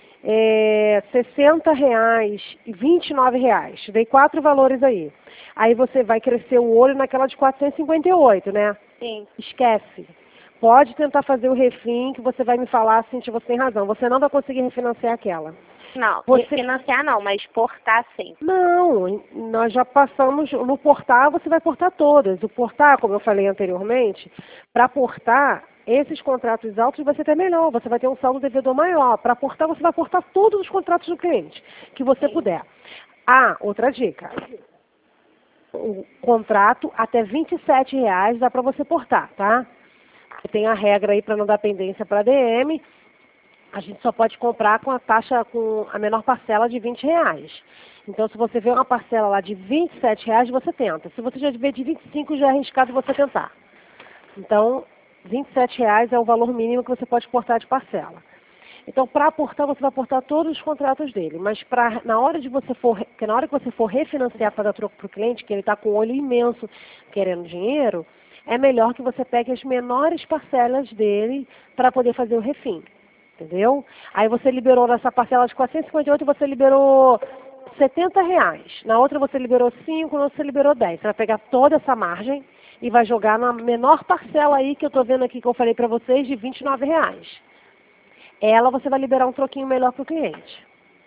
60 e R$ 29. Dei 4 valores aí. Aí você vai crescer o olho naquela de 458, né? Sim. Esquece. Pode tentar fazer o refim, que você vai me falar assim, que você tem razão. Você não vai conseguir refinanciar aquela. Não, refinanciar não, mas portar sim. Não, nós já passamos, no portar você vai portar todas. O portar, como eu falei anteriormente, para portar esses contratos altos vai ser até melhor, você vai ter um saldo devedor maior. Para portar, você vai portar todos os contratos do cliente, que você puder. Outra dica. O contrato até R$ 27 dá para você portar, tá? Tem a regra aí para não dar pendência para DM. A gente só pode comprar com a taxa, com a menor parcela de R$ 20. Então, se você vê uma parcela lá de R$ 27, você tenta. Se você já vê de 25, já é arriscado você tentar. Então, R$ 27 é o valor mínimo que você pode portar de parcela. Então, para aportar, você vai aportar todos os contratos dele. Mas na hora que você for refinanciar para dar troco para o cliente, que ele está com o olho imenso querendo dinheiro, é melhor que você pegue as menores parcelas dele para poder fazer o refim. Entendeu? Aí você liberou nessa parcela de 458, você liberou R$ 70. Na outra você liberou 5, na outra você liberou 10. Você vai pegar toda essa margem e vai jogar na menor parcela aí que eu estou vendo aqui, que eu falei para vocês, de R$ 29. Ela você vai liberar um troquinho melhor para o cliente.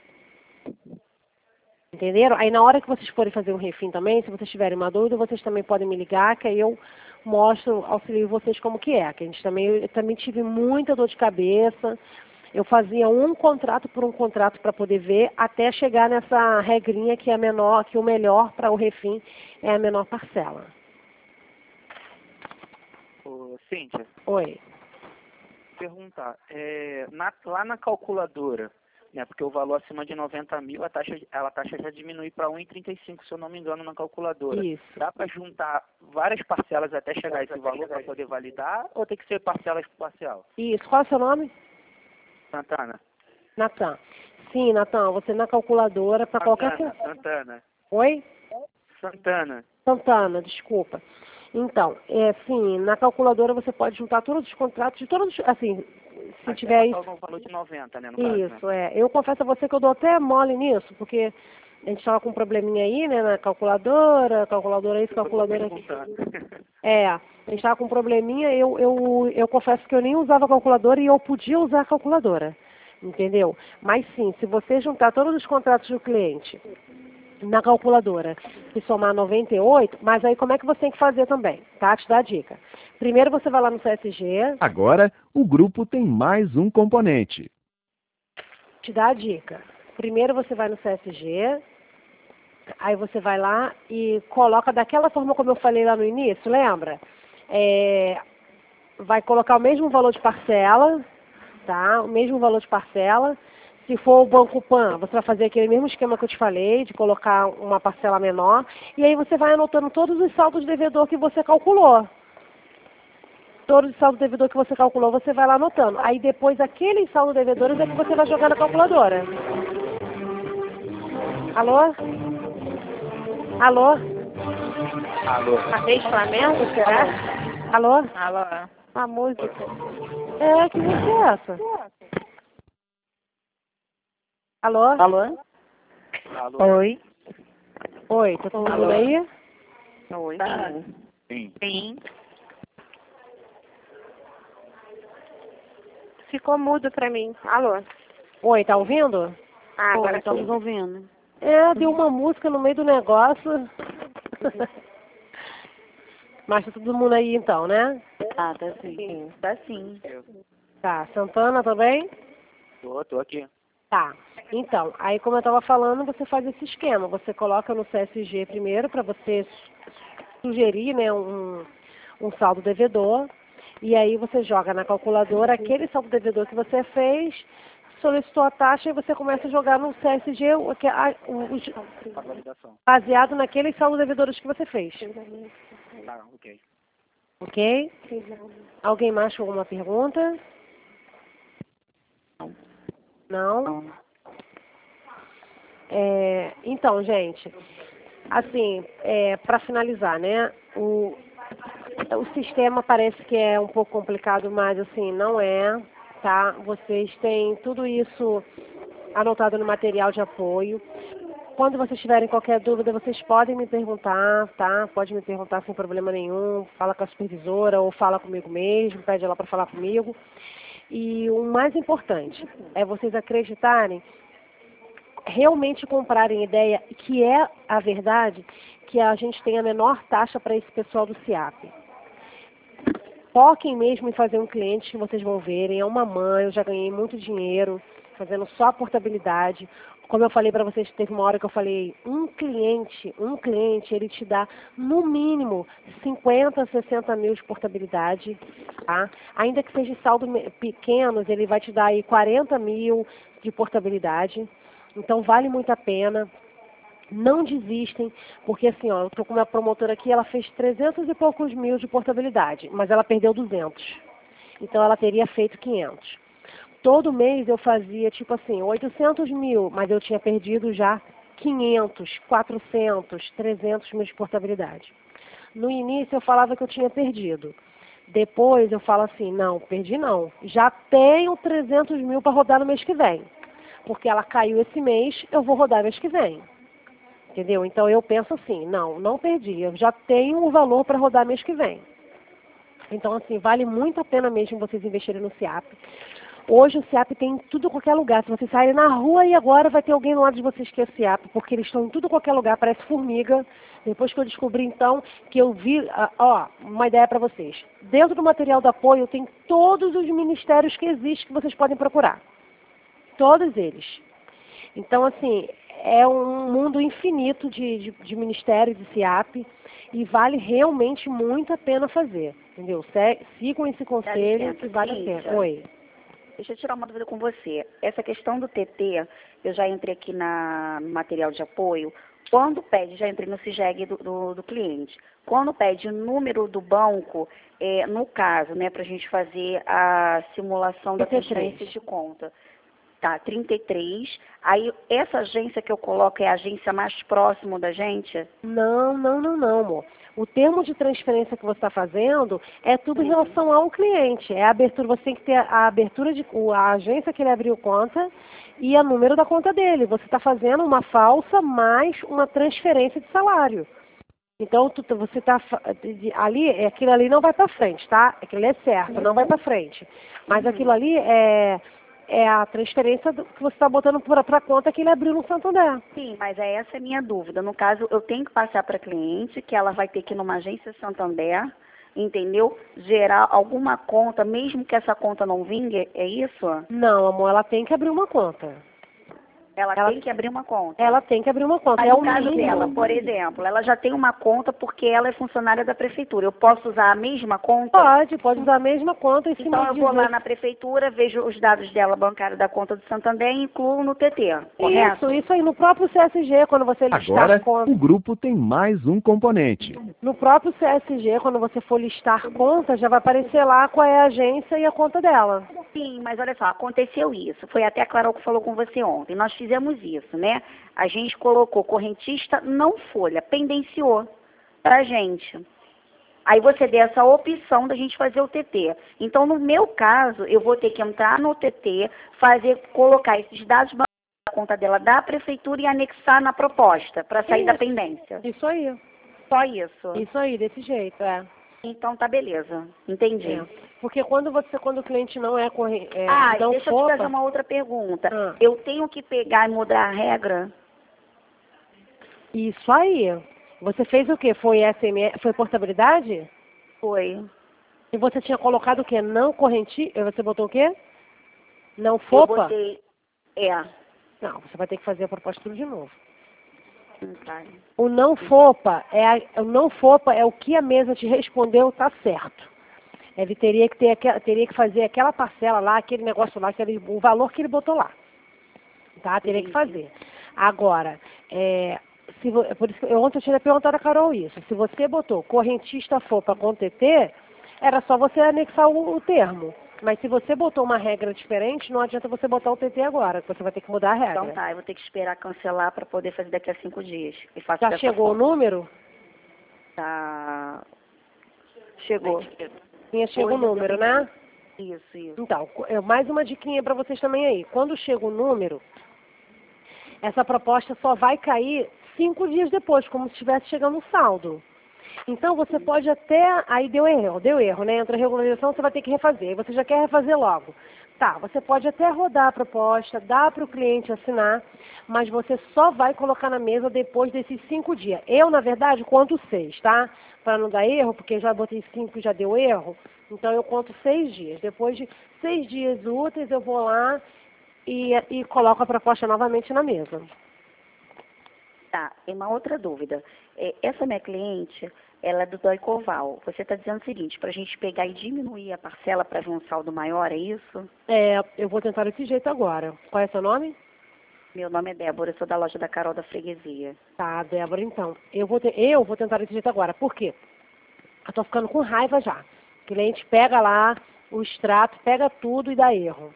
Entenderam? Aí na hora que vocês forem fazer um refim também, se vocês tiverem uma dúvida, vocês também podem me ligar, que aí eu mostro, auxilio vocês como que é. Que eu também tive muita dor de cabeça. Eu fazia um contrato por um contrato para poder ver, até chegar nessa regrinha que é menor, que o melhor para o refim é a menor parcela. Cíntia. Oi. Perguntar, lá na calculadora, né, porque o valor acima de 90 mil, a taxa já diminui para 1,35, se eu não me engano, na calculadora. Isso. Dá para juntar várias parcelas até chegar a esse valor para poder validar, ou tem que ser parcelas por parcial? Isso. Qual é o seu nome? Santana. Natan. Sim, Natan, você na calculadora para qualquer... Santana. Oi? Santana, desculpa. Então, sim, na calculadora você pode juntar todos os contratos de todos, assim, se tiver isso... um valor de 90, né, no isso, caso, né? Eu confesso a você que eu dou até mole nisso, porque a gente estava com um probleminha aí, né, na calculadora isso, calculadora aqui. A gente estava com um probleminha, eu confesso que eu nem usava a calculadora e eu podia usar a calculadora, entendeu? Mas sim, se você juntar todos os contratos do cliente na calculadora e somar 98, mas aí como é que você tem que fazer também, tá? Te dá a dica. Primeiro você vai lá no CSG. Agora, o grupo tem mais um componente. Te dá a dica. Primeiro você vai no CSG, aí você vai lá e coloca daquela forma como eu falei lá no início, lembra? Vai colocar o mesmo valor de parcela, tá? O mesmo valor de parcela. Se for o Banco Pan, você vai fazer aquele mesmo esquema que eu te falei, de colocar uma parcela menor, e aí você vai anotando todos os saldos de devedor que você calculou. Todos os saldos de devedor que você calculou, você vai lá anotando. Aí depois, aqueles saldos devedores é que você vai jogar na calculadora. Alô? Alô? Alô? A vez Flamengo, será? Alô? Alô? A música. Que música é essa? Alô? Alô? Alô? Oi? Oi, tá todo mundo aí? Oi. Sim. Sim. Ficou mudo pra mim. Alô? Oi, tá ouvindo? Ah, agora Oi, estamos ouvindo. Deu uma música no meio do negócio. Mas tá todo mundo aí então, né? Ah, tá sim. Sim, tá sim. Tá, Santana também? Tô aqui. Tá. Então, aí como eu estava falando, você faz esse esquema. Você coloca no CSG primeiro para você sugerir, né, um saldo devedor. E aí você joga na calculadora aquele saldo devedor que você fez, solicitou a taxa e você começa a jogar no CSG A validação. baseado naqueles saldos devedores que você fez. Tá, ok. Ok? Alguém mais com alguma pergunta? Não? Então, gente, assim, para finalizar, né? O sistema parece que é um pouco complicado, mas assim, não é, tá? Vocês têm tudo isso anotado no material de apoio. Quando vocês tiverem qualquer dúvida, vocês podem me perguntar, tá? Pode me perguntar sem problema nenhum. Fala com a supervisora ou fala comigo mesmo, pede ela para falar comigo. E o mais importante é vocês acreditarem, realmente comprarem ideia, que é a verdade, que a gente tem a menor taxa para esse pessoal do CIAP. Foquem mesmo em fazer um cliente que vocês vão verem. É uma mãe, eu já ganhei muito dinheiro fazendo só a portabilidade. Como eu falei para vocês, teve uma hora que eu falei, um cliente, ele te dá no mínimo 50, 60 mil de portabilidade, tá? Ainda que seja saldo pequenos, ele vai te dar aí 40 mil de portabilidade. Então vale muito a pena. Não desistem, porque assim, ó, eu tô com uma promotora aqui, ela fez 300 e poucos mil de portabilidade, mas ela perdeu 200. Então ela teria feito 500. Todo mês eu fazia, tipo assim, 800 mil, mas eu tinha perdido já 500, 400, 300 mil de portabilidade. No início eu falava que eu tinha perdido. Depois eu falo assim, não, perdi não. Já tenho 300 mil para rodar no mês que vem. Porque ela caiu esse mês, eu vou rodar mês que vem. Entendeu? Então eu penso assim, não perdi, eu já tenho o valor para rodar mês que vem. Então assim, vale muito a pena mesmo vocês investirem no CIAP. Hoje o CIAP tem em tudo qualquer lugar. Se vocês saírem na rua e agora vai ter alguém do lado de vocês que é CIAP, porque eles estão em tudo qualquer lugar, parece formiga. Depois que eu descobri então, que eu vi, uma ideia para vocês. Dentro do material do apoio tem todos os ministérios que existem que vocês podem procurar. Todos eles. Então assim, é um mundo infinito de ministério, de CIAP, e vale realmente muito a pena fazer. Entendeu? Sigam esse conselho que vale a pena. Oi. Deixa eu tirar uma dúvida com você. Essa questão do TT, eu já entrei aqui no material de apoio. Quando pede, já entrei no CIGEG do cliente. Quando pede o número do banco, no caso, né, para a gente fazer a simulação da transferência de conta. Tá, 33. Aí, essa agência que eu coloco é a agência mais próxima da gente? Não, amor. O termo de transferência que você está fazendo é tudo em relação ao cliente. É a abertura, você tem que ter a abertura a agência que ele abriu conta e o número da conta dele. Você está fazendo uma falsa mais uma transferência de salário. Então, você está ali, aquilo ali não vai para frente, tá? Aquilo ali é certo, não vai para frente. Mas aquilo ali é a transferência que você está botando para a conta que ele abriu no Santander. Sim, mas essa é a minha dúvida. No caso, eu tenho que passar para a cliente, que ela vai ter que ir numa agência Santander, entendeu? Gerar alguma conta, mesmo que essa conta não vingue, é isso? Não, amor, ela tem que abrir uma conta. Ela tem que abrir uma conta. Ela tem que abrir uma conta. Mas no caso dela, por exemplo, ela já tem uma conta porque ela é funcionária da prefeitura. Eu posso usar a mesma conta? Pode usar a mesma conta. Então eu vou lá na prefeitura, vejo os dados dela bancária da conta do Santander e incluo no TT, correto? Isso aí, no próprio CSG, quando você listar Agora, conta. o grupo tem mais um componente. No próprio CSG, quando você for listar conta, já vai aparecer lá qual é a agência e a conta dela. Sim, mas olha só, aconteceu isso. Foi até a Carol que falou com você ontem. Nós fizemos isso, né? A gente colocou correntista, não folha, pendenciou. pra gente. Aí você dê essa opção da gente fazer o TT. Então, no meu caso, eu vou ter que entrar no TT, colocar esses dados bancários na conta dela da prefeitura e anexar na proposta, para sair da pendência. Isso aí. Só isso? Isso aí, desse jeito, Então tá beleza, entendi. Porque quando o cliente não é corrente. Deixa eu te fazer uma outra pergunta. Eu tenho que pegar e mudar a regra? Isso aí. Você fez o quê? Foi SMS? Foi portabilidade? Foi. E você tinha colocado o quê? Não corrente? Você botou o quê? Não FOPA? Eu botei. Não, você vai ter que fazer a proposta tudo de novo. Tá. O não FOPA é o que a mesa te respondeu, tá certo. Ele teria que fazer aquela parcela lá, aquele negócio lá, o valor que ele botou lá. Tá? Teria que fazer. Agora, por isso que ontem eu tinha perguntado a Carol isso. Se você botou correntista FOPA com TT, era só você anexar o termo. Mas se você botou uma regra diferente, não adianta você botar o TT agora, você vai ter que mudar a regra. Então tá, eu vou ter que esperar cancelar para poder fazer daqui a 5 dias. Já chegou o número? Tá. Chegou. Chega o número, né? Isso. Então, mais uma diquinha para vocês também aí. Quando chega o número, essa proposta só vai cair 5 dias depois, como se estivesse chegando um saldo. Então, você pode até... Aí deu erro, né? Entra a regularização, você vai ter que refazer. Aí você já quer refazer logo. Tá, você pode até rodar a proposta, dar para o cliente assinar, mas você só vai colocar na mesa depois desses 5 dias. Eu, na verdade, conto 6, tá? Para não dar erro, porque já botei 5 e já deu erro. Então, eu conto 6 dias. Depois de 6 dias úteis, eu vou lá e coloco a proposta novamente na mesa. Tá, tem uma outra dúvida. Essa minha cliente, ela é do Doicoval. Você está dizendo o seguinte, para a gente pegar e diminuir a parcela para ver um saldo maior, é isso? Eu vou tentar desse jeito agora. Qual é seu nome? Meu nome é Débora, eu sou da loja da Carol da Freguesia. Tá, Débora, então. Eu vou tentar desse jeito agora. Por quê? Eu tô ficando com raiva já. O cliente pega lá o extrato, pega tudo e dá erro.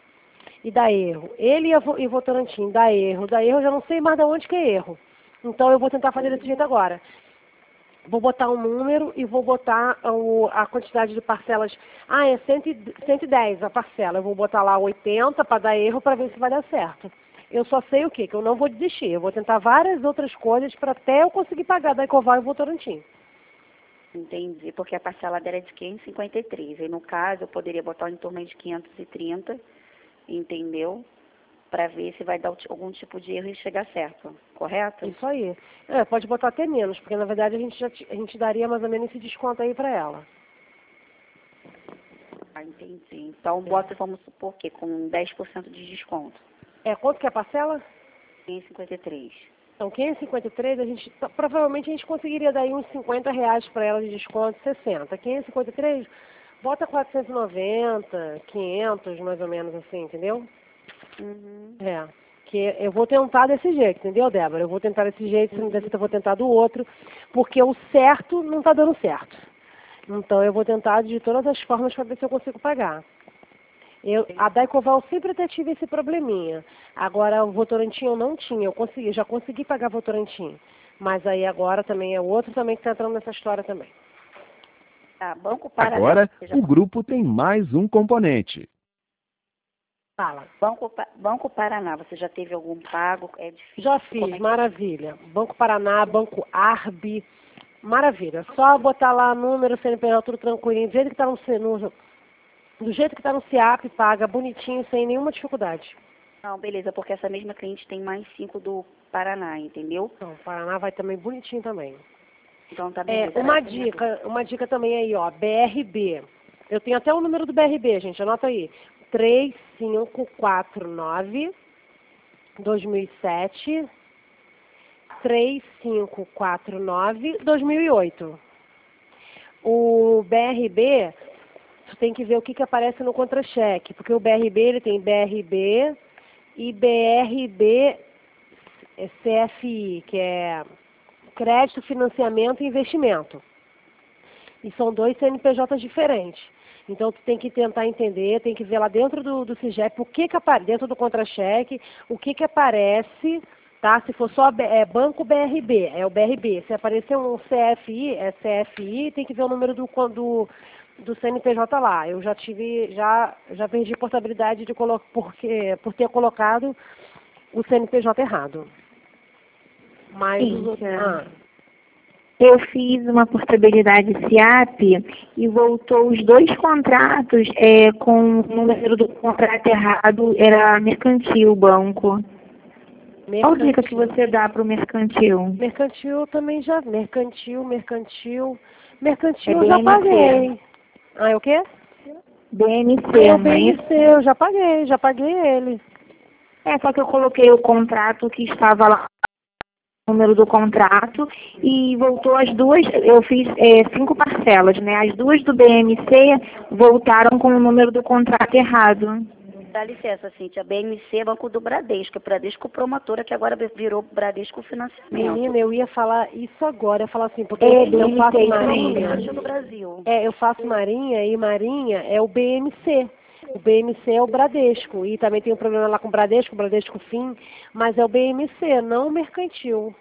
Ele e Votorantim dá erro, eu já não sei mais de onde que é erro. Então eu vou tentar fazer desse jeito agora. Vou botar um número e vou botar a quantidade de parcelas. É 110 a parcela. Eu vou botar lá 80 para dar erro para ver se vai dar certo. Eu só sei o quê? Que eu não vou desistir. Eu vou tentar várias outras coisas para até eu conseguir pagar da Ecoval e Votorantim. Entendi, porque a parcela dela é de 553. Aí no caso eu poderia botar em torno de 530, entendeu? Para ver se vai dar algum tipo de erro e chegar certo, correto? Isso aí. Pode botar até menos, porque na verdade a gente daria mais ou menos esse desconto aí para ela. Entendi. Então bota, vamos supor que com 10% de desconto. Quanto que é a parcela? 553. Então 553, provavelmente a gente conseguiria dar aí uns R$50 para ela de desconto, 60. 553, bota 490, 500, mais ou menos assim, entendeu? Que eu vou tentar desse jeito, entendeu, Débora? Eu vou tentar desse jeito, se não der certo, eu vou tentar do outro, porque o certo não está dando certo. Então, eu vou tentar de todas as formas para ver se eu consigo pagar. A Daicoval sempre até tive esse probleminha. Agora, o Votorantim eu não tinha, eu já consegui pagar Votorantim. Mas aí agora também é outro também que está entrando nessa história também. Banco Paraná. Agora, o grupo tem mais um componente. Fala. Banco Paraná, você já teve algum pago? É difícil. Já fiz, maravilha. Banco Paraná, Banco Arbi, maravilha. Só botar lá número, CNPJ, tudo tranquilinho, do jeito que está do jeito que está no CIAP, paga bonitinho, sem nenhuma dificuldade. Não, beleza, porque essa mesma cliente tem mais 5 do Paraná, entendeu? Não, o Paraná vai também bonitinho também. Então tá beleza. Uma dica também aí, ó, BRB. Eu tenho até o número do BRB, gente, anota aí. 3549 2007 3549 2008. O BRB, você tem que ver o que aparece no contra-cheque, porque o BRB ele tem BRB e BRB CFI, que é Crédito, Financiamento e Investimento. E são 2 CNPJs diferentes. Então, tu tem que tentar entender, tem que ver lá dentro do CIGEP o que aparece, dentro do contra-cheque, o que aparece tá? Se for só Banco BRB, é o BRB. Se aparecer um CFI, é CFI, tem que ver o número do CNPJ lá. Eu já perdi portabilidade por ter colocado o CNPJ errado. Mas eu fiz uma portabilidade SIAP e voltou os 2 contratos com o número do contrato errado, era mercantil o banco. Qual dica que você dá para o mercantil? Mercantil também já. Mercantil eu já paguei. Ah, é o quê? BNC, o BNC, eu já paguei ele. Só que eu coloquei o contrato que estava lá, o número do contrato, e voltou as 2, eu fiz 5 parcelas, né? As 2 do BMC voltaram com o número do contrato errado. Dá licença, Cíntia. BMC é Banco do Bradesco. É Bradesco Promotora, que agora virou Bradesco Financiamento. Menina, eu ia falar isso agora. Eu ia falar assim, porque eu faço Marinha. Do Brasil. Eu faço Marinha e Marinha é o BMC. O BMC é o Bradesco. E também tem um problema lá com o Bradesco Fim, mas é o BMC, não o mercantil.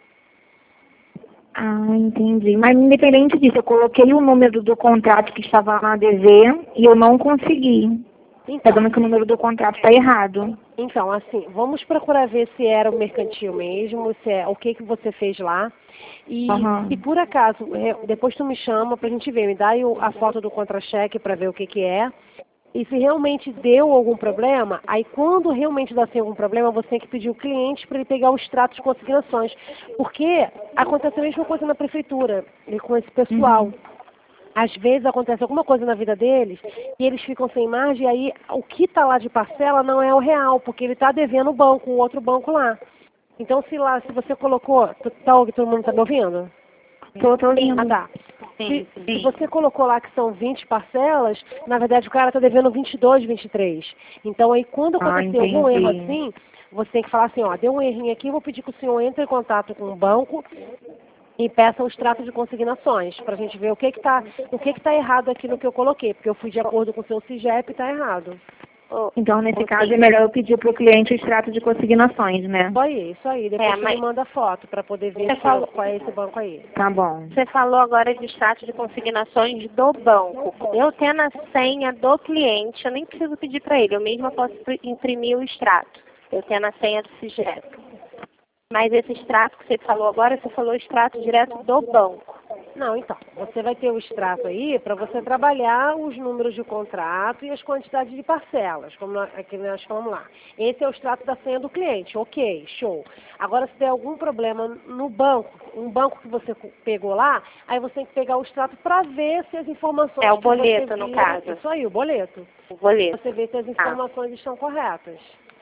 Ah, entendi. Mas independente disso, eu coloquei o número do contrato que estava na ADV e eu não consegui. Está dando que o número do contrato está errado. Então, assim, vamos procurar ver se era o mercantil mesmo, se é o que você fez lá. E se por acaso, depois tu me chama pra gente ver, me dá aí a foto do contra-cheque para ver o que é. E se realmente deu algum problema, aí quando realmente dá algum problema, você tem que pedir o cliente para ele pegar o extrato de consignações. Porque acontece a mesma coisa na prefeitura e com esse pessoal. Às vezes acontece alguma coisa na vida deles e eles ficam sem margem, e aí o que está lá de parcela não é o real, porque ele está devendo o banco, o outro banco lá. Então se você colocou, todo mundo está me ouvindo? Estou ouvindo. Ah, tá. Se você colocou lá que são 20 parcelas, na verdade o cara está devendo 22, 23. Então aí quando acontecer algum erro assim, você tem que falar assim, deu um errinho aqui, eu vou pedir que o senhor entre em contato com o banco e peça o extrato de consignações, para a gente ver o que está errado aqui no que eu coloquei, porque eu fui de acordo com o seu CIGEP e está errado. Então, nesse caso, é melhor eu pedir para o cliente o extrato de consignações, né? Isso aí. Depois você me manda foto para poder ver qual é esse banco aí. Tá bom. Você falou agora de extrato de consignações do banco. Eu tendo a senha do cliente, eu nem preciso pedir para ele, eu mesma posso imprimir o extrato. Eu tendo a senha do CIGEP. Mas esse extrato que você falou agora, você falou extrato direto do banco. Não, então, você vai ter o extrato aí para você trabalhar os números de contrato e as quantidades de parcelas, como aqui nós falamos lá. Esse é o extrato da senha do cliente, ok, show. Agora, se der algum problema no banco, um banco que você pegou lá, aí você tem que pegar o extrato para ver se as informações... É o boleto, no caso. Isso aí, o boleto. O boleto. Você vê se as informações estão corretas.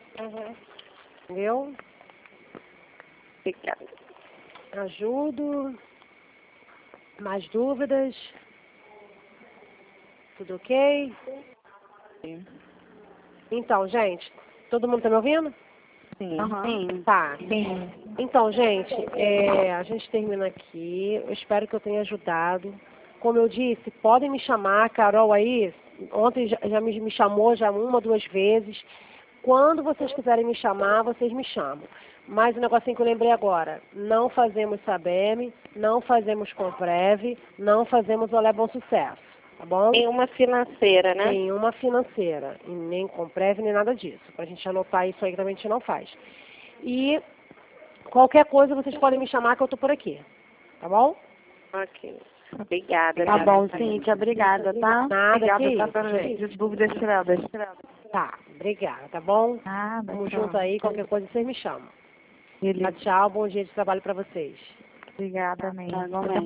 Entendeu? Obrigada. Ajudo. Mais dúvidas? Tudo ok? Sim. Então, gente, todo mundo está me ouvindo? Sim. Sim. Tá. Sim. Então, gente, a gente termina aqui. Eu espero que eu tenha ajudado. Como eu disse, podem me chamar. A Carol aí, ontem já me chamou já 1, 2 vezes. Quando vocês quiserem me chamar, vocês me chamam. Mas o negocinho que eu lembrei agora, não fazemos SABEM, não fazemos Comprev, não fazemos Olé Bom Sucesso, tá bom? Nenhuma financeira, né? Nenhuma financeira, e nem Comprev, nem nada disso. Pra gente anotar isso aí que também a gente não faz. E qualquer coisa vocês podem me chamar que eu tô por aqui, tá bom? Ok. Obrigada. Tá bom, Cíntia, obrigada, tá? Nada, obrigada, tá, pelas dúvidas tiradas. Tá, obrigada, tá bom? Vamos junto aí, qualquer coisa vocês me chamam. Tchau, bom dia de trabalho para vocês. Obrigada, amém.